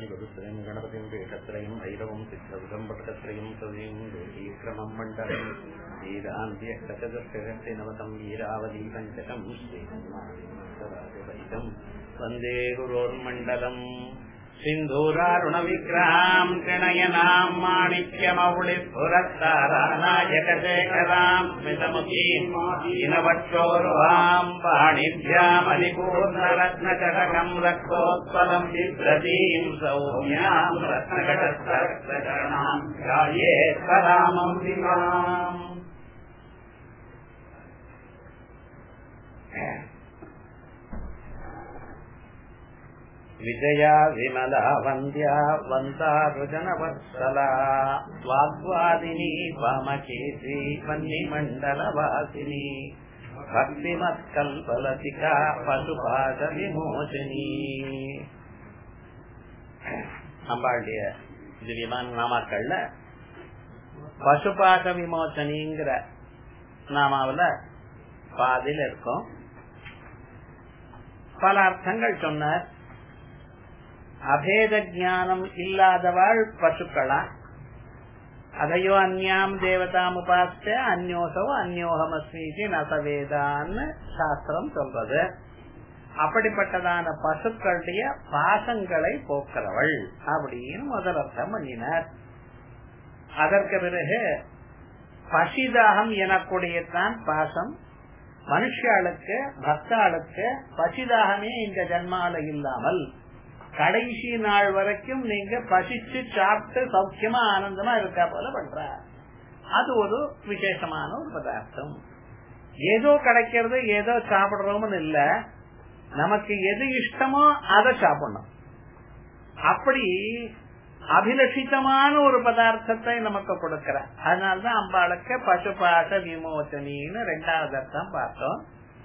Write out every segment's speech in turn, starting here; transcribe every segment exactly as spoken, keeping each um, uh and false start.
गुरुत्रयं गणपतिं पीठत्रयं भैरवं सिद्धविदम्बटत्रयं तदीं देवीक्रमं मण्डलं वीरान्त्यष्टचतुष्टयनवतं वीरावली पञ्चकं श्रीहनुमादितं वन्दे गुरोर्मण्डलम् सिन्धूरारुणविग्रहां त्रिणयनां माणिक्यमौलिस्फुरत्तारानायकशेखरां स्मितमुखीं दीनवक्षोरुहां पाणिभ्यामलिपूर्णरत्नचषकं रक्तोत्पलं बिभ्रतीं सौम्यां रत्नघटस्थरक्तचरणां ध्यायेत्परामम्बिकाम्। विजया विमला वन्द्या वन्दारुजनवत्सला स्वाद्वादिनी वामकेशी वह्निमण्डलवासिनी भक्तिमत्कल्पलतिका पशुपाशविमोचनी। அம்பாளுடைய திவ்யமான நாமாக்கள்ல பசுபாச விமோச்சனிங்கிற நாமாவில பாதியில் இருக்கும். பல அர்த்தங்கள் சொன்னார். அபேத ஞானம் இல்லாதவாள் பசுக்களா, அதையோ அந்யாம் தேவதாம் உபாஸ்த அந்யோசோ அந்யோகமஸ்மீதி நசவேதான்னு சாஸ்திரம் சொல்றது. அப்படிப்பட்டதான பசுக்களுடைய பாசங்களை போக்குறவள் அப்படின்னு முதல் அர்த்தம் பண்ணினார். அதற்கு பிறகு பசிதாகம் எனக்கூடியதான் பாசம். மனுஷாளுக்கு பக்தாளுக்கு பசிதாகமே இந்த ஜன்மால இல்லாமல் கடைசி நாள் வரைக்கும் நீங்க பசிச்சு சாப்பிட்டு சௌக்கியமா ஆனந்தமா இருக்கா போல பண்ற. அது ஒரு விசேஷமான ஒரு பதார்த்தம். ஏதோ கிடைக்கிறது ஏதோ சாப்பிடுறோம்னு இல்ல, நமக்கு எது இஷ்டமோ அதை சாப்பிடணும். அப்படி அபிலஷிதமான ஒரு பதார்த்தத்தை நமக்கு கொடுக்கிற. அதனால்தான் அம்பாளுக்கு பசுபாச விமோச்சனின்னு ரெண்டாவது அர்த்தம் பார்த்தோம்.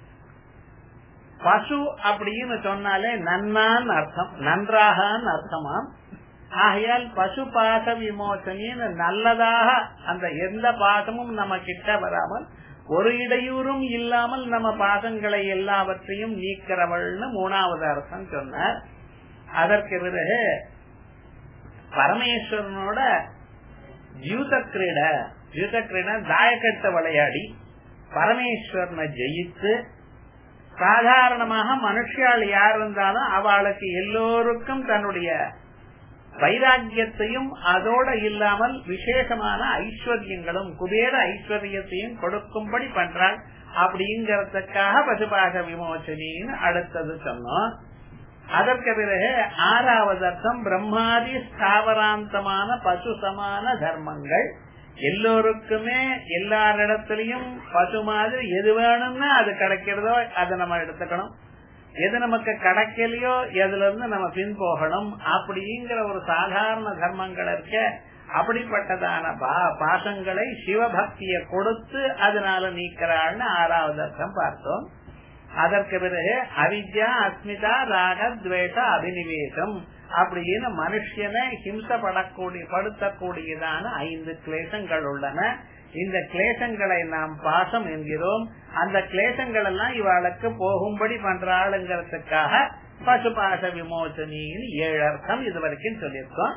பசு அப்படின்னு சொன்னாலே நன்னான்னு அர்த்தம், நன்றாகன்னு அர்த்தமாம். ஆகையால் பசு பாச விமோச்சனின்னு நல்லதாக அந்த எந்த பாசமும் நம்ம கிட்ட வராமல் ஒரு இடையூறும் இல்லாமல் நம்ம பாசங்களை எல்லாவற்றையும் நீக்கிறவள்னு மூணாவது அர்த்தம் சொன்னார். அதற்கு பிறகு பரமேஸ்வரனோட ஜூத கிரீட ஜூத கிரீட தாயக்கட்ட விளையாடி பரமேஸ்வரனை ஜெயித்து சாதாரணமாக மனுஷியால் யார் இருந்தாலும் அவளுக்கு எல்லோருக்கும் தன்னுடைய வைராக்கியத்தையும் அதோட இல்லாமல் விசேஷமான ஐஸ்வர்யங்களும் குபேர ஐஸ்வர்யத்தையும் கொடுக்கும்படி பண்றாள். அப்படிங்கறதுக்காக பசுபாச விமோச்சனின்னு அடுத்தது சொன்னோம். அதற்கு பிறகு ஆறாவது அர்த்தம் பிரம்மாதி ஸ்தாவராந்தமான பசு சமான தர்மங்கள். எல்லோருக்குமே எல்லாரிடத்திலையும் பசு மாதிரி எது வேணும்னா அது கிடைக்கிறதோ அதை நம்ம எடுத்துக்கணும், எது நமக்கு கிடைக்கலையோ எதுல இருந்து நம்ம பின் போகணும். அப்படிங்கிற ஒரு சாதாரண தர்மங்கள் இருக்க. அப்படிப்பட்டதான பாசங்களை சிவபக்தியை கொடுத்து அதனால நீக்கிறாள்னு ஆறாவது அர்த்தம் பார்த்தோம். அதற்கு பிறகு அவித்யா அஸ்மிதா ராக துவேஷ அபினிவேசம் அப்படின்னு மனுஷனை ஹிம்சப்படக்கூடிய படுத்தக்கூடியதான ஐந்து கிளேசங்கள் உள்ளன. இந்த கிளேசங்களை நாம் பாசம் என்கிறோம். அந்த கிளேசங்கள் எல்லாம் இவளுக்கு போகும்படி பண்றாளுங்கிறதுக்காக பசுபாச விமோச்சனின்னு ஏழு அர்த்தம் இது வரைக்கும் சொல்லியிருக்கோம்.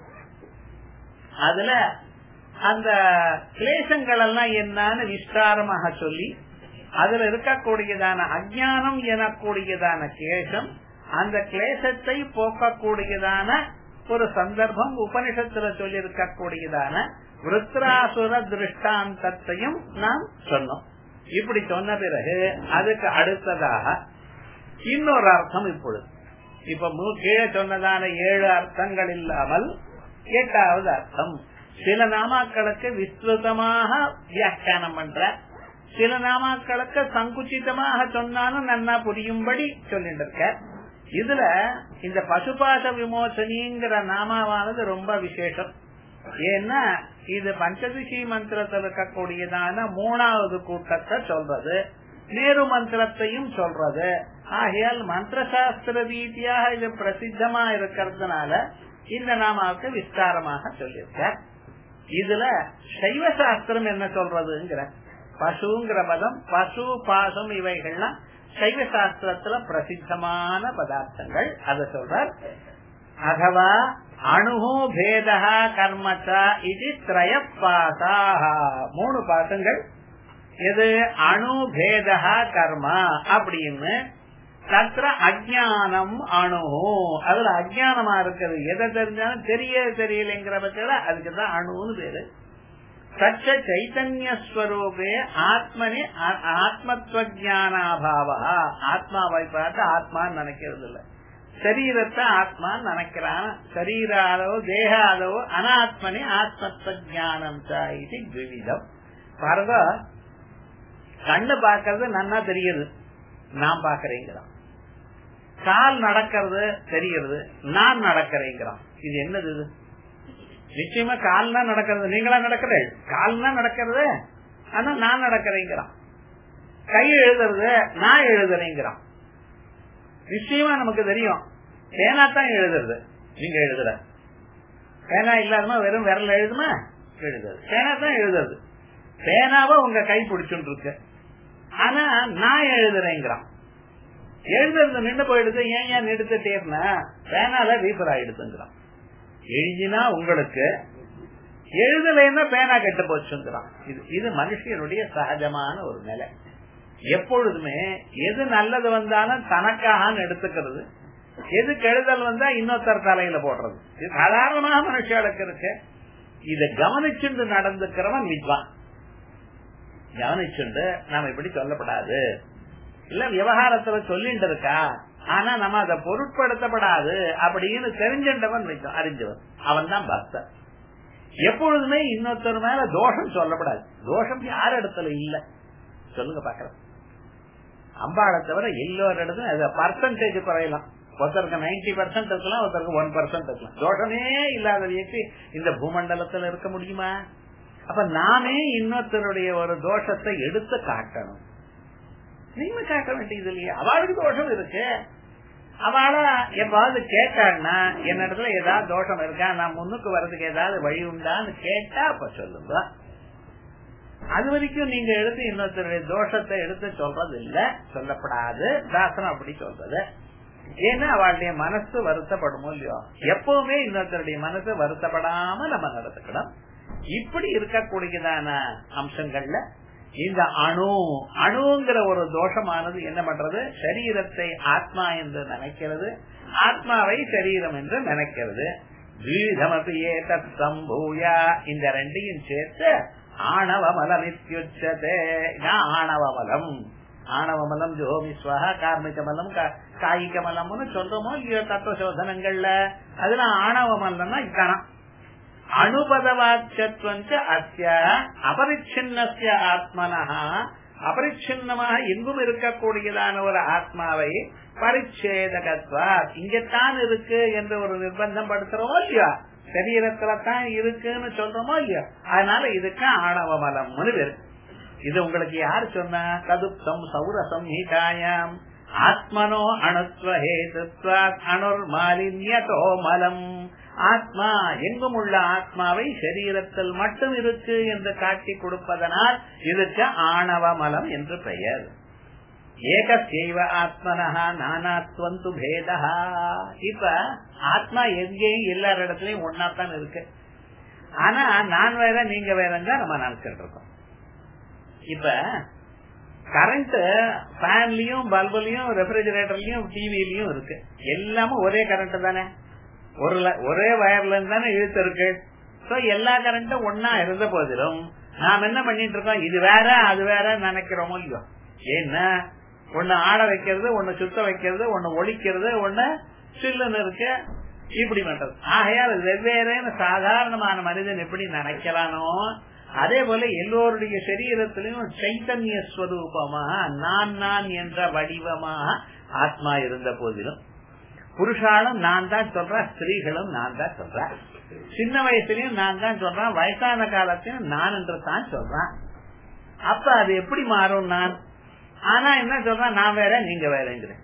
அதுல அந்த கிளேசங்கள் எல்லாம் என்னன்னு விஸ்தாரமாக சொல்லி அதுல இருக்கக்கூடியதான அஜ்ஞானம் எனக்கூடியதான கிளேசம், அந்த கிளேசத்தை போக்கக்கூடியதான ஒரு சந்தர்ப்பம் உபனிஷத்துல சொல்லி இருக்கக்கூடியதான விருத்ராசுர திருஷ்டாந்தத்தையும் நாம் சொன்னோம். இப்படி சொன்ன பிறகு அதுக்கு அடுத்ததாக இன்னொரு அர்த்தம் இப்பொழுது இப்ப கீழே சொன்னதான ஏழு அர்த்தங்கள் இல்லாமல் எட்டாவது அர்த்தம். சில நாமாக்களுக்கு விஸ்திருதமாக வியாக்கியானம் பண்ற, சில நாமாக்களுக்கு சங்குச்சிதமாக சொன்னாலும் நன்னா புரியும்படி சொல்லிட்டு இருக்க. இதுல இந்த பசுபாச விமோச்சனிங்கிற நாமாவானது ரொம்ப விசேஷம். ஏன்னா இது பஞ்சதிஷி மந்திரத்தில் இருக்கக்கூடியதான மூணாவது கூட்டத்தை சொல்றது, நேரு மந்திரத்தையும் சொல்றது. ஆகையால் மந்திர சாஸ்திர ரீதியாக இது பிரசித்தமா இருக்கிறதுனால இந்த நாமாவுக்கு விஸ்தாரமாக சொல்லியிருக்க. இதுல சைவ சாஸ்திரம் என்ன சொல்றதுங்கிற பசுங்கிற பதம், பசு பாசம் இவைகள்லாம் சைவ சாஸ்திரத்துல பிரசித்தமான பதார்த்தங்கள். அத சொல்றார். அதவா அணுஹோ பேதா கர்மச்சா இது திரயப்பாசா. மூணு பாசங்கள். எது? அணு பேதா கர்மா அப்படின்னு. தத்ர அஜ்ஞானம் அணு, அதுல அஜ்ஞானமா இருக்குது. எதை தெரிஞ்சாலும் தெரிய தெரியலைங்கிற பட்சத்துல அதுக்குதான் அணுன்னு பேரு. சச்ச சைத்தன்யஸ்வரூபே ஆத்மனி ஆத்மத்வஜானாபாவா. ஆத்மாவை பார்த்து ஆத்மான்னு நினைக்கிறது இல்ல, சரீரத்தை ஆத்மான்னு நினைக்கிறான். சரீராதோ தேகாதோ அனாத்மனி ஆத்மத்வஜானம் இது விவிதம். பாருங்க, கண்ணு பாக்கிறது நன்னா தெரியுது, நான் பாக்கிறேங்கிறான். கால் நடக்கிறது தெரிகிறது, நான் நடக்கிறேங்கிறான். இது என்னது? இது நிச்சயமா கால்னா நடக்கிறது, நீங்களா நடக்கிறேன், கால்னா நடக்கிறது, ஆனா நான் நடக்கிறேங்கிறான். கை எழுதுறது நான் எழுதுறேங்கிறான். நிச்சயமா நமக்கு தெரியும் பேனா தான் எழுதுறது, நீங்க எழுதுற. பேனா இல்லாதமா வெறும் விரல் எழுதுமா? எழுதுறது. பேனா தான் எழுதுறது. பேனாவா உங்க கை பிடிச்சுட்டு இருக்கு, ஆனா நான் எழுதுறேங்கிறான். எழுதுறது நின்று போயிடுது. ஏன் ஏன் நிறுத்திட்டேன்னா பேனால ரீஃபர் ஆயிடுதுங்கிறான். எழுதினா உங்களுக்கு, எழுதலைன்னா பேனா கெட்டு போச்சுங்கிறான். இது இது மனுஷனுடைய சகஜமான ஒரு நிலை. எப்பொழுதுமே எது நல்லது வந்தாலும் தனக்காக எடுத்துக்கிறது, எது கெடுதல் வந்தா இன்னொருத்தர் தலையில போடுறது. இது சாதாரணமாக மனுஷனுக்கு இருக்கு. இத கவனிச்சுண்டு நடந்துக்கிறவன் வித்வான். கவனிச்சுண்டு நாம இப்படி சொல்லப்படாது, இல்ல விவகாரத்துல சொல்லிட்டு இருக்கா, ஆனா நம்ம அதை பொருட்படுத்தப்படாது அப்படின்னு தெரிஞ்சின்றவன் வைக்கும், அறிஞ்சவன், அவன் தான் பக்தன். எப்பொழுதுமே இன்னொருத்தர் மேல தோஷம் சொல்லப்படாது. தோஷம் யார் இடத்துல இல்ல சொல்லுங்க பாக்கலாம். அம்பாளை தவிர எல்லோரு இடத்துல பர்சன்டேஜ் குறையலாம். ஒருத்தருக்கு நைன்டி பர்சன்ட் இருக்கலாம், ஒருத்தருக்கு ஒன் பர்சன்ட் இருக்கலாம். தோஷமே இல்லாத வியக்தி இந்த பூமண்டலத்துல இருக்க முடியுமா? அப்ப நாமே இன்னொருத்தருடைய ஒரு தோஷத்தை எடுத்து காட்டணும். நீங்க காட்ட வேண்டியது இல்லையா? அவளுக்கு தோஷம் இருக்கு, அவளா எப்பாவது கேட்டான்னா என்ன இடத்துல ஏதாவது தோஷம் இருக்கா, நான் முன்னுக்கு வர்றதுக்கு ஏதாவது வழி உண்டான்னு கேட்டா அப்ப சொல்லுங்க. அது வரைக்கும் நீங்க எடுத்து இன்னொருத்தருடைய தோஷத்தை எடுத்து சொல்றது இல்ல, சொல்லப்படாது. தாசனம் அப்படி சொல்றது. ஏன்னா அவளுடைய மனசு வருத்தப்படுமோ இல்லையோ, எப்பவுமே இன்னொருத்தருடைய மனசு வருத்தப்படாம நம்ம நடத்துக்கணும். இப்படி இருக்கக்கூடியதான அம்சங்கள்ல இந்த அணு அணுங்கிற ஒரு தோஷமானது என்ன பண்றது? சரீரத்தை ஆத்மா என்று நினைக்கிறது, ஆத்மாவை சரீரம் என்று நினைக்கிறது. இந்த ரெண்டையும் சேர்த்து ஆணவமலம் இத்யுச்சதே. ஆணவமலம், ஆணவமலம் ஜோமிஸ்வஹ, கார்மிகமலம் காயிகமலம்னு சொல்றோமோ இல்லையோ தத்துவ சோதனங்கள்ல. அதுல ஆணவமலம்னா இதானா அனுபதவாச்சத்வஞ்ச அஸ்ய அபரிச்சின்னஸ்ய ஆத்மனஹ. அபரிச்சின்னமாக எங்கும் இருக்கக்கூடியதான ஒரு ஆத்மாவை பரிச்சேதகத்வா, இங்கத்தான் இருக்கு என்று ஒரு நிர்பந்தம் படுத்துறோமோ இல்லையா, சரீரத்துல தான் இருக்குன்னு சொல்றோமோ இல்லையா, அதனால இதுக்கு ஆணவமலம் பேரு. இது உங்களுக்கு யாரு சொன்னா? கதுப்தம் சௌரசம் ஹீதாயாம் ஆத்மனோ அணுத்வஹேதுத்வா அணுர் மாலின்யதோ மலம். ஆத்மா எங்கும் உள்ள ஆத்மாவை சரீரத்தில் மட்டும் இருக்கு என்று காட்டி கொடுப்பதனால் இதுக்கு ஆணவமலம் என்று பெயர். ஏகசைவ ஆத்மனஹா நானாத்வந்து பேதா. இப்ப ஆத்மா எங்கேயும் எல்லா இடத்துலயும் ஒன்னாத்தான் இருக்கு, ஆனா நான் வேற நீங்க வேறங்க நம்ம நினைச்சிட்டு இருக்கோம். இப்ப கரண்ட் ஃபேன்லயும் பல்புலயும் ரெஃப்ரிஜரேட்டர்லயும் டிவிலயும் இருக்கு, எல்லாமே ஒரே கரண்ட் தானே, ஒரு ஒரே வயர்ல இருந்து தானே இழுத்து இருக்கு. சோ எல்லா கரண்ட்டும் ஒன்னா இருந்த போதிலும் நாம் என்ன பண்ணிட்டு இருக்கோம்? இது வேற அது வேற நினைக்கிறோமோ இல்லையோ. ஏன்னா ஒண்ணு ஆட வைக்கிறது, ஒண்ணு சுத்த வைக்கிறது, ஒண்ணு ஒழிக்கிறது, ஒண்ணு சில்லுன்னு இருக்கு, இப்படி பண்றது. ஆகையால் வெவ்வேறேன்னு சாதாரணமான மனிதன் எப்படி நினைக்கிறானோ அதே போல எல்லோருடைய சரீரத்திலையும் சைத்தன்ய ஸ்வரூபமாக நான் நான் என்ற வடிவமாக ஆத்மா இருந்த போதிலும் புருஷாலும் நான் தான் சொல்றேன், ஸ்திரீகளும் நான் தான் சொல்றேன், சின்ன வயசுலயும் நான் தான் சொல்றேன், வயசான காலத்திலும் நான் என்று தான் சொல்றேன். அப்ப அது எப்படி மாறும்? நான் ஆனா என்ன சொல்றேன்? நான் வேற நீங்க வேறங்கிறேன்.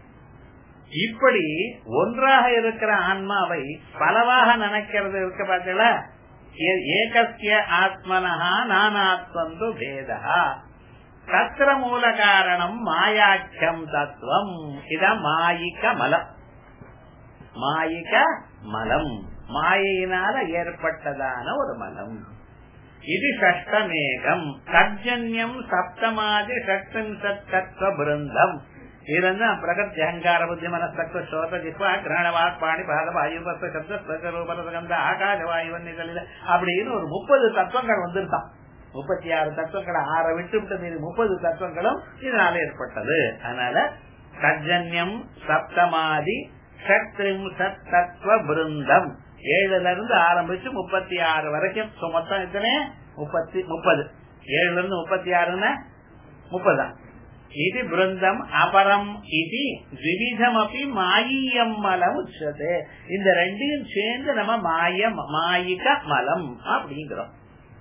இப்படி ஒன்றாக இருக்கிற ஆன்மாவை பலவாக நினைக்கிறது இருக்க பார்த்தீங்களா? ஏகஸ்ய ஆத்மனஹா நானாத்வந்து பேதா. தத்ர மூல காரணம் மாயாக்கியம் தத்துவம். இதான் மாயிக்க மலம். மாயிக மலம், மாயினால ஏற்பட்டதான ஒரு மலம். இது ஷஷ்டமேகம். தர்ஜன்யம் சப்தமாதி ஷட்விம்சத் தத்துவ பிருந்தம். இதுல பிரகத் அகங்கார புத்தி மனசக்த சோத ஜிப்பா கிரண வாக் பாணி பாத வாயு சப்த ஆகாத வாயுவன் அப்படின்னு ஒரு முப்பது தத்துவங்கள் வந்திருக்கான். முப்பத்தி ஆறு தத்துவங்களை ஆற விட்டு விட்டு மீது முப்பது தத்துவங்களும் இதனால ஏற்பட்டது. அதனால தர்ஜன்யம் சப்தமாதி ஷட்விம்சத் தத்துவ பிருந்தம் ஏழுல இருந்து ஆரம்பிச்சு முப்பத்தி ஆறு வரைக்கும். மொத்தம் எத்தனை? முப்பத்தி முப்பது. ஏழுல இருந்து முப்பத்தி ஆறுன்னா முப்பதுதான். இது பிருந்தம் அபரம் இது விவிதமபி மாயியம் மலம் உச்சது. இந்த ரெண்டையும் சேர்ந்து நம்ம மாய மாயிக மலம் அப்படிங்கிறோம்.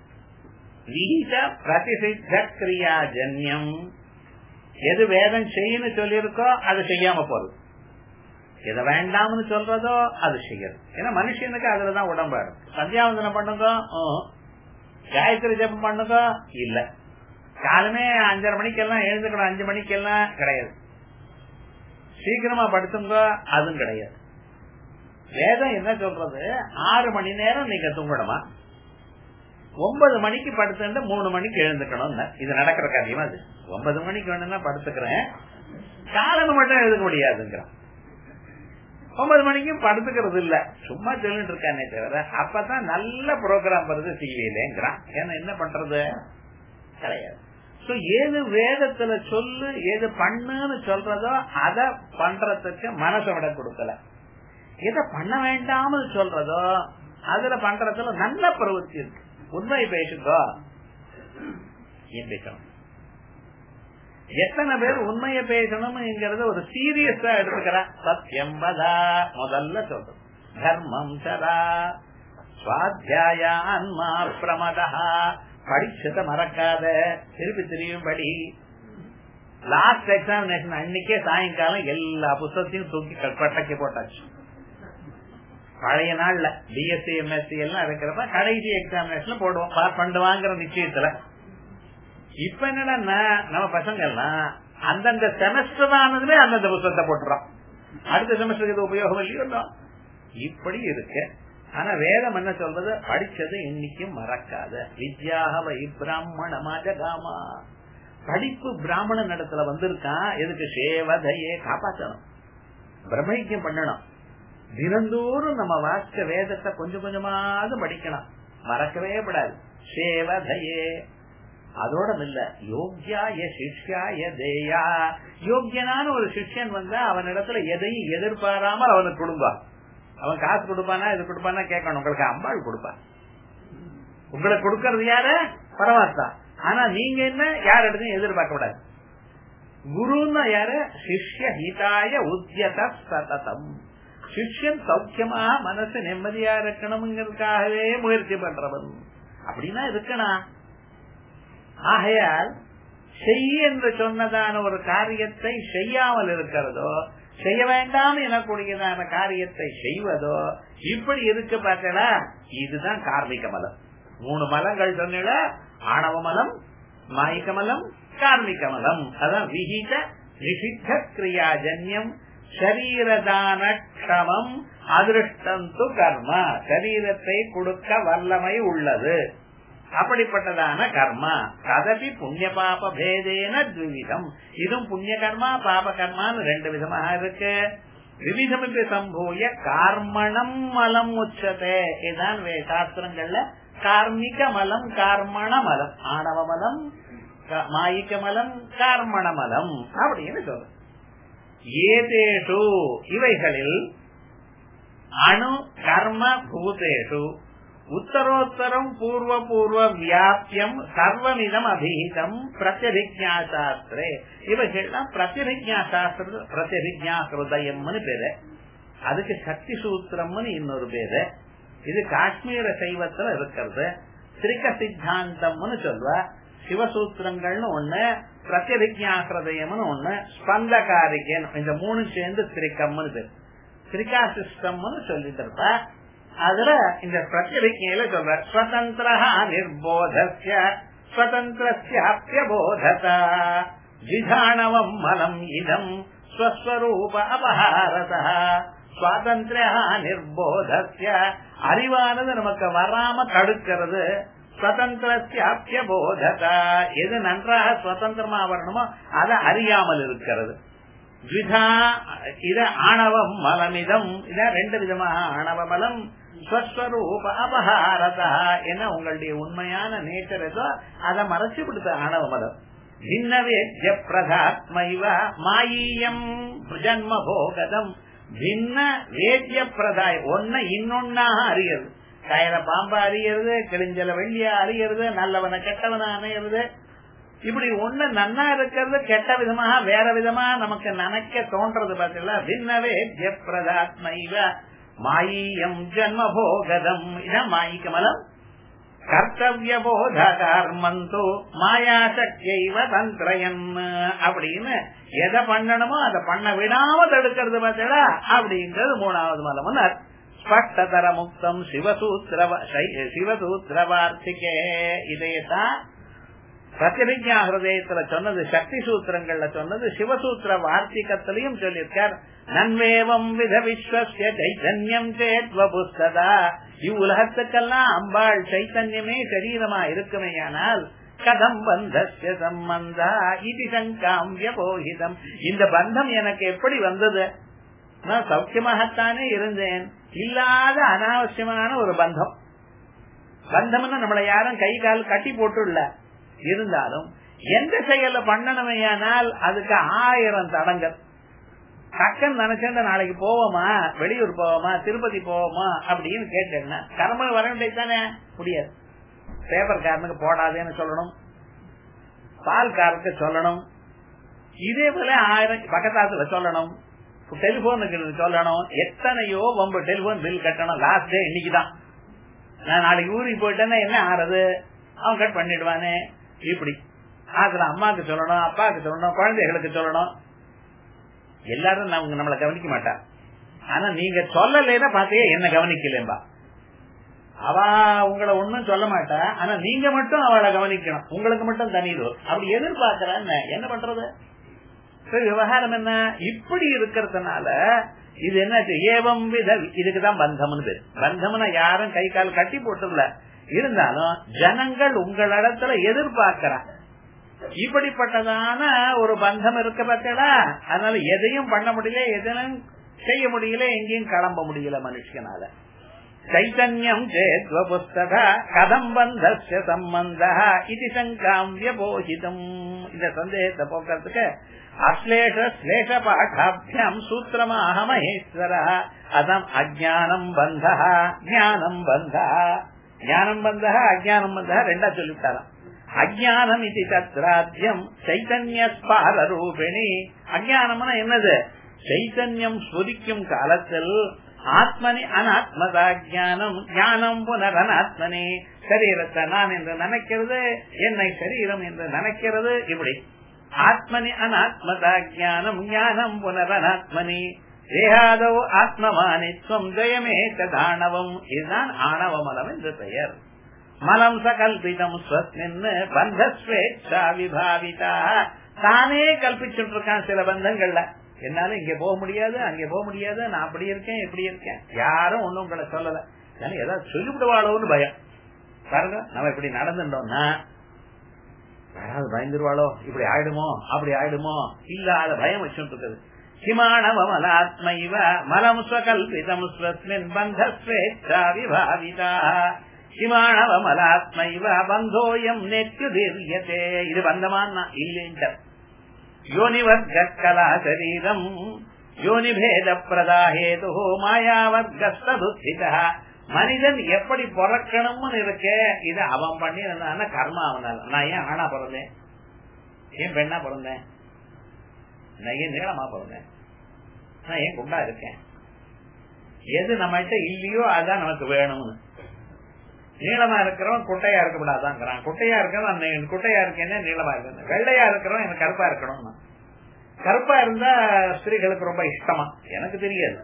விகித பிரதிசித்த கிரியாஜன்யம். எது வேதம் செய்யணும் சொல்லியிருக்கோ அது செய்யாம போறது, எதை வேண்டாம்னு சொல்றதோ அது செய்யறது. ஏன்னா மனுஷனுக்கு அதுலதான் உடம்பாடு. சந்தியாவந்தனம் பண்ணுங்க, காயத்ரி ஜபம் பண்ணுங்க, இல்ல காலமே அஞ்சரை மணிக்கெல்லாம் எழுந்துக்கணும், அஞ்சு மணிக்கெல்லாம் கிடையாது. சீக்கிரமா படுத்துங்க, அதுவும் கிடையாது. வேதம் என்ன சொல்றது? ஆறு மணி நேரம் நீங்க தூங்கணுமா, ஒன்பது மணிக்கு படுத்து மூணு மணிக்கு எழுந்துக்கணும். இது நடக்கிற காரியமா? அது ஒன்பது மணிக்கு வேணும்னா படுத்துக்கிறேன், காலமே மட்டும் எழுதுக்க முடியாதுங்கிறான். ஒன்பது மணிக்கும் படுத்துக்கிறது இல்ல, சும்மா சொல்லிட்டு இருக்கானே தவிர அப்பதான் நல்ல ப்ரோக்ராம் வருது டிவியிலங்கிறான். ஏன்னா என்ன பண்றது? கிடையாது. ஏது வேதத்துல சொல்லு, எது பண்ணுன்னு சொல்றதோ அதை பண்றதுக்கு மனசை விட கொடுக்கல. எதை பண்ண வேண்டாமல் சொல்றதோ அதுல பண்றதுல நல்ல பிரவൃத்தி இருக்கு. உண்மை பேசுதோ பேசணும். எத்தனை பேர் உண்மையை பேசணும்ங்கிறத ஒரு சீரியஸா எடுத்துக்கிறா. சத்தியம் வதா முதல்ல சொல்றது, தர்மம் சரா, சுவாத்தியாய ஆன்மா பிரமதா, படிச்சத மறக்காத, திருப்பி திரும்பியும் படி. லாஸ்ட் எக்ஸாமினேஷன் அன்னைக்கே சாயங்காலம் எல்லா புத்தகத்தையும் தூக்கி பட்டக்கி போட்டாச்சு. பழைய நாள்ல பிஎஸ்சி எம்எஸ்சி எல்லாம் இருக்கிறப்ப கடைசி எக்ஸாமினேஷன் போடுவோம் பண்ணுவாங்கிற நிச்சயத்துல. இப்ப என்னன்னா நம்ம பசங்க எல்லாம் அந்தந்த செமஸ்டர் ஆனதுமே அந்தந்த புத்தகத்தை போட்டுறோம். அடுத்த செமஸ்டருக்கு இது உபயோகம் இல்லையோ இப்படி இருக்கு. ஆனா வேதம் என்ன சொல்றது? படிச்சது இன்னைக்கும் மறக்காத. வித்யாக வை பிராமணமாஜகாமா. படிப்பு பிராமணன் இடத்துல வந்திருக்கான். எதுக்கு? சேவதையே காப்பாற்றணும், பிரம்மைக்கியம் பண்ணணும். தினந்தோறும் நம்ம வாசிச்ச வேதத்தை கொஞ்சம் கொஞ்சமாவது படிக்கணும், மறக்கவே கூடாது. சேவதையே. அதோட இல்ல, யோக்கியாய சிஷ்யாய தேயா. யோக்கியனான ஒரு சிஷ்யன் வந்தா அவன் இடத்துல எதையும் எதிர்பாராமல் அவனுக்கு கொடுப்பான். அவன் காசு கொடுப்பானா இது கொடுப்பானா கேட்கணும். உங்களுக்கு அம்பாள் கொடுப்பான். உங்களுக்கு கொடுக்கறது யாரு? பரமாத்மா. ஆனா நீங்க என்ன யார் இடத்தையும் எதிர்பார்க்க கூடாது. குருன்னா யாரு? சிஷ்ய ஹிதாய உத்யத சததம். சிஷ்யன் சௌக்கியமா மனசு நிம்மதியா இருக்கணும்ங்கிறதுக்காகவே முயற்சி பண்றவன் அப்படின்னா இருக்கணும். ஆகையால் செய் என்று சொன்னதான ஒரு காரியத்தை செய்யாமல் இருக்கிறதோ, செய்ய வேண்டாம் எனக்கூடியதான காரியத்தை செய்வதோ, இப்படி இருக்கு பார்த்தா இதுதான் கார்மிக மலம். மூணு மலங்கள் சொன்ன ஆணவ மலம், மாயிக மலம், கார்மிக மலம். அதான் விஹித நிஷித்த கிரியாஜன்யம் சரீரதான க்ஷமம் அதிருஷ்டந்து கர்மா. சரீரத்தை கொடுக்க வல்லமை உள்ளது அப்படிப்பட்டதான கர்மா. கதபி புண்ணிய பாப பேதேன த்விவிதம். இதுவும் புண்ணிய கர்மா பாப கர்மான்னு ரெண்டு விதமாக இருக்கு. விவிதமின்றி சம்பூய கார்மணம் மலம் உச்சதே. இதுதான் சாஸ்திரங்கள்ல கார்மிக மலம், கார்மண மலம், ஆணவ மலம், மாயிக்க மலம், கார்மண மலம் அப்படின்னு சொல்ற. ஏதேஷு இவைகளில் அணு கர்ம பூதேஷு உத்தரோத்தரம் பூர்வ பூர்வ வியாபியம் சர்வமிதம் அபீதம் பிரத்யபிக்ஞா சாஸ்திரே. இவைகள்லாம் பிரத்யபிக்ஞா சாஸ்திர பிரத்யபிக்ஞா ஹிருதயம்னு பேரு. அதுக்கு சக்தி சூத்திரம்னு இன்னொரு பேரு. இது காஷ்மீர சைவத்துல இருக்கிறது. திரிக சித்தாந்தம்னு சொல்வா. சிவசூத்திரங்கள்னு ஒண்ணு, பிரத்யபிக்ஞா ஹிருதயம்னு ஒண்ணு, ஸ்பந்தகாரிகன். இந்த மூணு சேர்ந்து திரிக்கம்னு பேரு. திரிகா சிஸ்டம்னு சொல்லிட்டு இருப்பா. அதுல இந்த பிரத்யபிக்ஞையில சொல்ற ஸ்வதந்திர நிர்போதஸ்ய ஸ்வதந்திரஸ்யாப்யபோதத ஜிதானவம் மலம் இதம் ஸ்வஸ்வரூப அபஹாரத சுவாதந்திர நிர்போதஸ்ய அறிவானது நமக்கு வராம தடுக்கிறது. சுதந்திரஸ்ய போததா எது நன்றாக சுதந்திரமா வரணுமோ அதை அறியாமல் இருக்கிறது. இத ஆணவம் மலமிதம் இத ரெண்டு விதமாக ஆணவ மலம் ஸ்வஸ்வரூப அபஹாரதா என்ன உங்களுடைய உண்மையான நேச்சர் ஏதோ அதை மறைச்சு கொடுத்த ஆணவ மலம். பின்னவேத்ய பிரதாத்மைவ மாயீயம் ஜன்ம போகதம் பின்ன வேத்ய பிரதாய் ஒன்ன இன்னொன்னாக அறியறது. கயிற பாம்பா அறியறது, கிழிஞ்சல வெள்ளியா அறியறது, நல்லவன கெட்டவன அணையிறது. இப்படி ஒண்ணு நன்னா இருக்கிறது கெட்ட விதமாக வேற விதமா நமக்கு நினைக்க தோன்றது பார்த்தீங்களா. பின்னவே பிரதாத்மைவ மாயீயம் ஜன்ம போகதம் இதான் மாயிக்க மலம். கர்த்தவிய போத கர்மந்தோ மாயா சக்தியைவ தந்திரயன் அப்படின்னு எதை பண்ணணுமோ அதை பண்ண விடாம தடுக்கிறது பார்த்தீங்களா. அப்படின்றது மூணாவது மலம். ஸ்பஷ்டதர முக்தம் சிவசூத்திர சிவசூத்திர வார்த்திகே இதையத்தான் பிரத்யபிஜா ஹிருதயத்துல சொன்னது, சக்தி சூத்திரங்கள்ல சொன்னது, சிவசூத்திர வார்த்திகத்திலையும் சொல்லியிருக்கார். நன்வேவம் வித விஸ்வஸ்ய சைத்தன்யம் சேத்வ புஸ்ததா இவ்வுலகத்துக்கெல்லாம் அம்பாள் சைத்தன்யமே சரீரமா இருக்குமையானால் கதம் பந்தஸ்ய சம்பந்தா இது சங்காம் வியபோஹிதம் இந்த பந்தம் எனக்கு எப்படி வந்தது? நான் சௌக்கியமாகத்தானே இருந்தேன். இல்லாத அனாவசியமான ஒரு பந்தம். பந்தம்னு நம்மளை யாரும் கை கால் கட்டி போட்டுள்ள இருந்தாலும் எந்த செயல பண்ணணுமையானால் அதுக்கு ஆயிரம் தடங்கள். டக்குன்னு நினைச்சேன் நாளைக்கு போவோமா, வெளியூர் போவோமா, திருப்பதி போவோமா அப்படின்னு கேட்டேன்னா கர்ம வர வேண்டியதானே முடியாது. பேப்பர் காரனுக்கு போடாதேன்னு சொல்லணும், பால் காரனுக்கு சொல்லணும், இதே போல ஆயிரம் பக்கத்தாத்துல சொல்லணும், டெலிபோனுக்கு சொல்லணும். எத்தனையோ வம்பு. டெலிபோன் பில் கட்டணும், லாஸ்ட் டே இன்னைக்குதான். நான் நாளைக்கு ஊருக்கு போயிட்டேன்னா என்ன ஆறது, அவன் கட் பண்ணிடுவானே. இப்படி அதுல அம்மாக்கு சொல்லணும், அப்பாவுக்கு சொல்லணும், குழந்தைகளுக்கு சொல்லணும். எல்லாரும் நம்மளை கவனிக்க மாட்டா. ஆனா நீங்க சொல்லலைன்னா பாத்தியா என்ன கவனிக்கலம்பா. அவ உங்களை ஒன்னும் சொல்ல மாட்டா, ஆனா நீங்க மட்டும் அவளை கவனிக்கணும். உங்களுக்கு மட்டும் தனிதோ அப்படி எதிர்பார்க்கறான்னு என்ன பண்றது? விவகாரம் என்ன இப்படி இருக்கிறதுனால இது என்ன ஏவம் வித இதுக்குதான் பந்தம்னு பேரு. பந்தம்னா யாரும் கை கால் கட்டி போட்டுல இருந்தாலும் ஜனங்கள் உங்களிடத்துல எதிர்பார்க்கிறாங்க. இப்படிப்பட்டதான ஒரு பந்தம் இருக்க பார்த்தா அதனால எதையும் பண்ண முடியல, எதையும் செய்ய முடியல, எங்கேயும் கிளம்ப முடியல மனுஷனால. சைத்தன்யம் சேத்வ புஸ்தக கதம் பந்தஸ்ய சம்பந்தா இது சங்காம் வியபோஹிதம் இந்த சந்தேகத்தை போக்குறதுக்கு அஸ்லேஷ ஸ்லேஷ பாடாபியாம் சூத்திரமாக மகேஸ்வர அதம் அஜானம் பந்தா ஞானம் பந்தா ஞானம் பந்தா அஜானம் பந்தா ரெண்டா சொல்லிவிட்டாராம். அஜானம் இது தத்ராத்யம் சைத்தன்ய ஸ்பார ரூபிணி. அஜானம்னா என்னது? சைத்தன்யம் ஸ்வரிக்கும் காலத்தில் ஆத்மனி அனாத்மதா ஞானம் ஞானம் புனரனாத்மனி சரீரத்தை நான் என்று நினைக்கிறது, என்னை சரீரம் என்று நினைக்கிறது. இப்படி ஆத்மனி அனாத்மதா ஞானம் ஞானம் புனரனாத்மனி தேகாதோ ஆத்மமானித்வம் ஜெயமே தாணவம். இதுதான் ஆணவ மலம் என்று பெயர். மலம் சகல்பிதம் ஸ்வஸ்மின் பந்தஸ்வேச்சா விபாவிதா. தானே கல்பிச்சுட்டு இருக்கான் சில பந்தங்கள்ல. என்னால இங்க போக முடியாது, அங்க போக முடியாது, நான் அப்படி இருக்கேன் இப்படி இருக்கேன். யாரும் ஒண்ணும் உங்களை சொல்லல, ஏதாவது சொல்லிவிடுவாளோன்னு பயம். பாருங்க, நம்ம இப்படி நடந்துட்டோம்னா யாராவது பயந்துருவாளோ, இப்படி ஆயிடுமோ அப்படி ஆயிடுமோ இல்லாத பயம் வச்சுட்டு இருக்குது. கிமாணவமலாத்மைவ மலம் ஸ்வகல்பிதம் ஸ்வஸ்மின் பந்தஸ்வேச்சா விபாவிதா. கிமாணவமலாத்மைவ பந்தோயம் நெத்யுதீர்யதே. இது பந்தமானா இல்லைன்ற யோனிவர்க கலா சரீரம் யோனிபேத பிரதாஹேது மாயாவர்கஸ்ததுத்திதா. மனிதன் எப்படி பிறக்கணும்னு இருக்க இது அவன் பண்ணி கர்மா அவனால. நான் ஏன் ஆணா பிறந்தேன், ஏன் பெண்ணா பிறந்தேன், நான் ஏன் நீளமா பிறந்தேன், நான் ஏன் குண்டா இருக்கேன், எது நம்மகிட்ட இல்லையோ அதான் நமக்கு வேணும்னு. நீளமா இருக்கிறவன் குட்டையா இருக்கக்கூடாதான், குட்டையா இருக்கிறவன் குட்டையா இருக்கேன்னு நீளமா இருக்கணும், வெள்ளையா இருக்கிறவன் எனக்கு கருப்பா இருக்கணும். கருப்பா இருந்தா ஸ்திரீகளுக்கு ரொம்ப இஷ்டமா எனக்கு தெரியாது.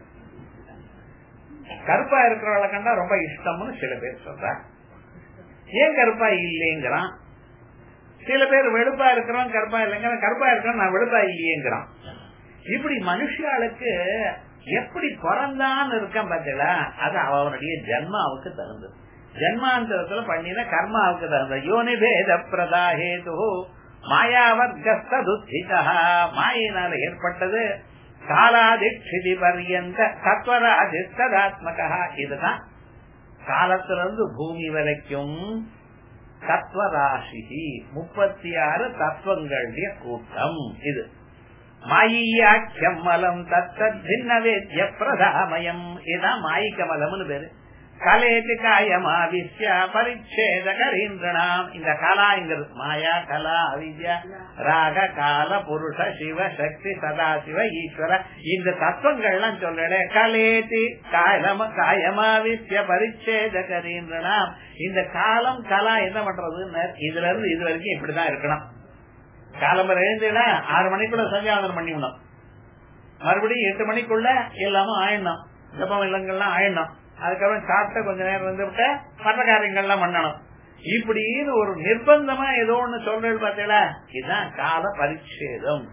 கருப்பா இருக்கிறவளை கண்டா ரொம்ப இஷ்டம்னு சில பேர் சொல்ற. ஏன் கருப்பா இல்லைங்கிறான். சில பேர் வெளுப்பா இருக்கிறவன் கருப்பா இல்லைங்க, கருப்பா இருக்கிறவன் நான் வெளுப்பா இல்லையேங்கிறான். இப்படி மனுஷாளுக்கு எப்படி பிறந்தான்னு இருக்கான் பாத்தீங்களா, அது அவனுடைய ஜன்மாவுக்கு தகுந்தது. ஜன்மாந்தரத்துல பண்ணின கர்மாவுக்கு தகுந்த யோனி பேத பிரதாஹேது மாயாவர்கஸ்துத்திதா, மாயினால ஏற்பட்டது. காலாதிக்ஷிதி பர்யந்த தத்வராதித்ததாத்மகா, இதுதான் காலத்திலிருந்து பூமி வரைக்கும் தத்வராசி முப்பத்தி ஆறு தத்துவங்களுடைய கூட்டம். இது மாயியாக்கியம் மலம் தத்தத் பின்ன வேத்ய பிரதாமயம், இதுதான் மாயிக்கமலம்னு பேரு. கலேதி காயமாவிஷ்ய பரிச்சேத கரீந்திரணாம், இந்த கலாங்கிறது மாயா கலா அவித்யா ராக கால புருஷ சிவ சக்தி சதாசிவ ஈஸ்வர, இந்த தத்துவங்கள்லாம் சொல்ற கலேதி காயம காயமாவிஷ்ய பரிச்சேத கரீந்திரணாம். இந்த காலம் கலா என்ன பண்றதுன்னு இதுல இருந்து இது வரைக்கும் இப்படிதான் இருக்கணும். காலம்பரம் எழுந்துனா ஆறு மணிக்குள்ள சந்தியாவந்தனம் பண்ணிவிடணும், மறுபடியும் எட்டு மணிக்குள்ள எல்லாமும் ஆயிடணும், ஜபம் இல்லங்கள்லாம் ஆயிடணும், அதுக்கப்புறம் சாப்பிட்ட கொஞ்ச நேரம் வந்து விட்ட மற்ற காரியங்கள்லாம் பண்ணணும். இப்படின்னு ஒரு நிர்பந்தமா ஏதோ ஒண்ணு சொல்றது பார்த்தீங்களா, இதுதான் கால பரிச்சேதம்.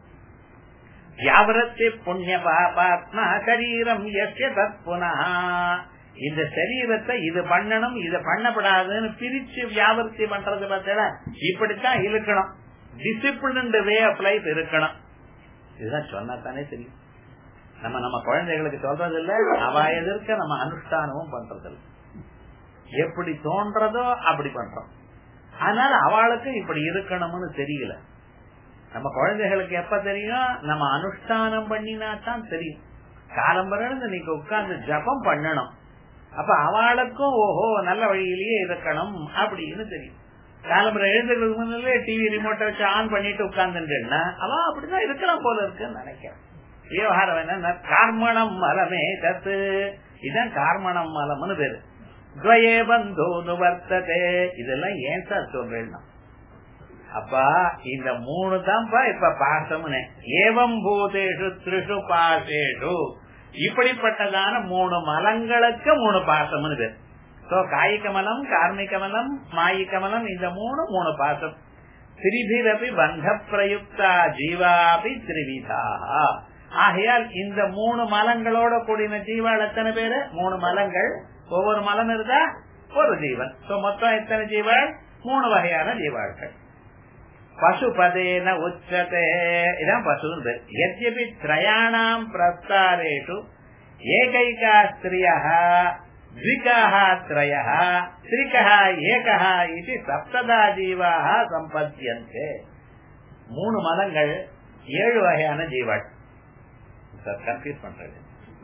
வியாபரத்தை புண்ணிய பாபாத்மா சரீரம் எஸ்ய தத்புனா, இந்த சரீரத்தை இது பண்ணணும் இது பண்ணப்படாதுன்னு பிரிச்சு வியாபர்த்தி பண்றது பார்த்தீங்களா, இப்படித்தான் இருக்கணும். டிசிப்ளின்டு வே ஆஃப் லைஃப் இருக்கணும். இதுதான் சொன்னா தானே தெரியும். நம்ம நம்ம குழந்தைகளுக்கு சொல்றது இல்ல, அவ எதிர்க்க நம்ம அனுஷ்டானமும் பண்றது இல்ல, எப்படி தோன்றதோ அப்படி பண்றோம். அதனால அவளுக்கு இப்படி இருக்கணும்னு தெரியல. நம்ம குழந்தைகளுக்கு எப்ப தெரியும், நம்ம அனுஷ்டானம் பண்ணினா தான் தெரியும். காலம்பரம் நீங்க உட்கார்ந்து ஜபம் பண்ணணும், அப்ப அவளுக்கும் ஓஹோ நல்ல வழியிலேயே இருக்கணும் அப்படின்னு தெரியும். காலம்பரம் எழுதுறதுக்கு முன்னாலே டிவி ரிமோட்டை வச்சு ஆன் பண்ணிட்டு உட்கார்ந்துட்டேன்னா அவ அப்படிதான் இருக்கலாம் போல இருக்குன்னு நினைக்கிறேன். விவகாரம் என்ன, கார்மணம் மலமே தத்து, இதான் கார்மணம் மலம்னு பேரு. துவயே பந்தோ நுவர்த்ததே, இதெல்லாம் ஏன் சார் சொல்றேன்னா, அப்பா இந்த மூணு தான்ப்பா இப்ப பாசம்னு. ஏவம் பூதேஷு த்ரிஷு பாசேஷு, இப்படிப்பட்டதான மூணு மலங்களுக்கு மூணு பாசம்னு பேரு. சோ காய்க மலம் கார்மிக மலம் மாயிக்க மலம், இந்த மூணு மூணு பாசம். திரிபிரபி பந்த பிரயுக்தா ஜீவாபி திரிவிதா, ஆகையால் இந்த மூணு மலங்களோட கூடின ஜீவாள் எத்தனை பேரு, மூணு மலங்கள், ஒவ்வொரு மலம் இருந்தா ஒரு ஜீவன். மொத்தம் எத்தனை ஜீவாள், மூணு வகையான ஜீவாள்கள். பசுபதேன உச்சதே, இதான் பசு. யத்யபி த்ரயாணாம் பிரஸ்தாரேஷு ஏகைகா ஸ்திரியா த்விகாஹ த்ரயஹ த்ரிகஹ ஏகஹ இது சப்ததா ஜீவாஹ சம்பத்யந்தே. மூணு மலங்கள் ஏழு வகையான ஜீவாள். கன்ஃபியூஸ் பண்றது,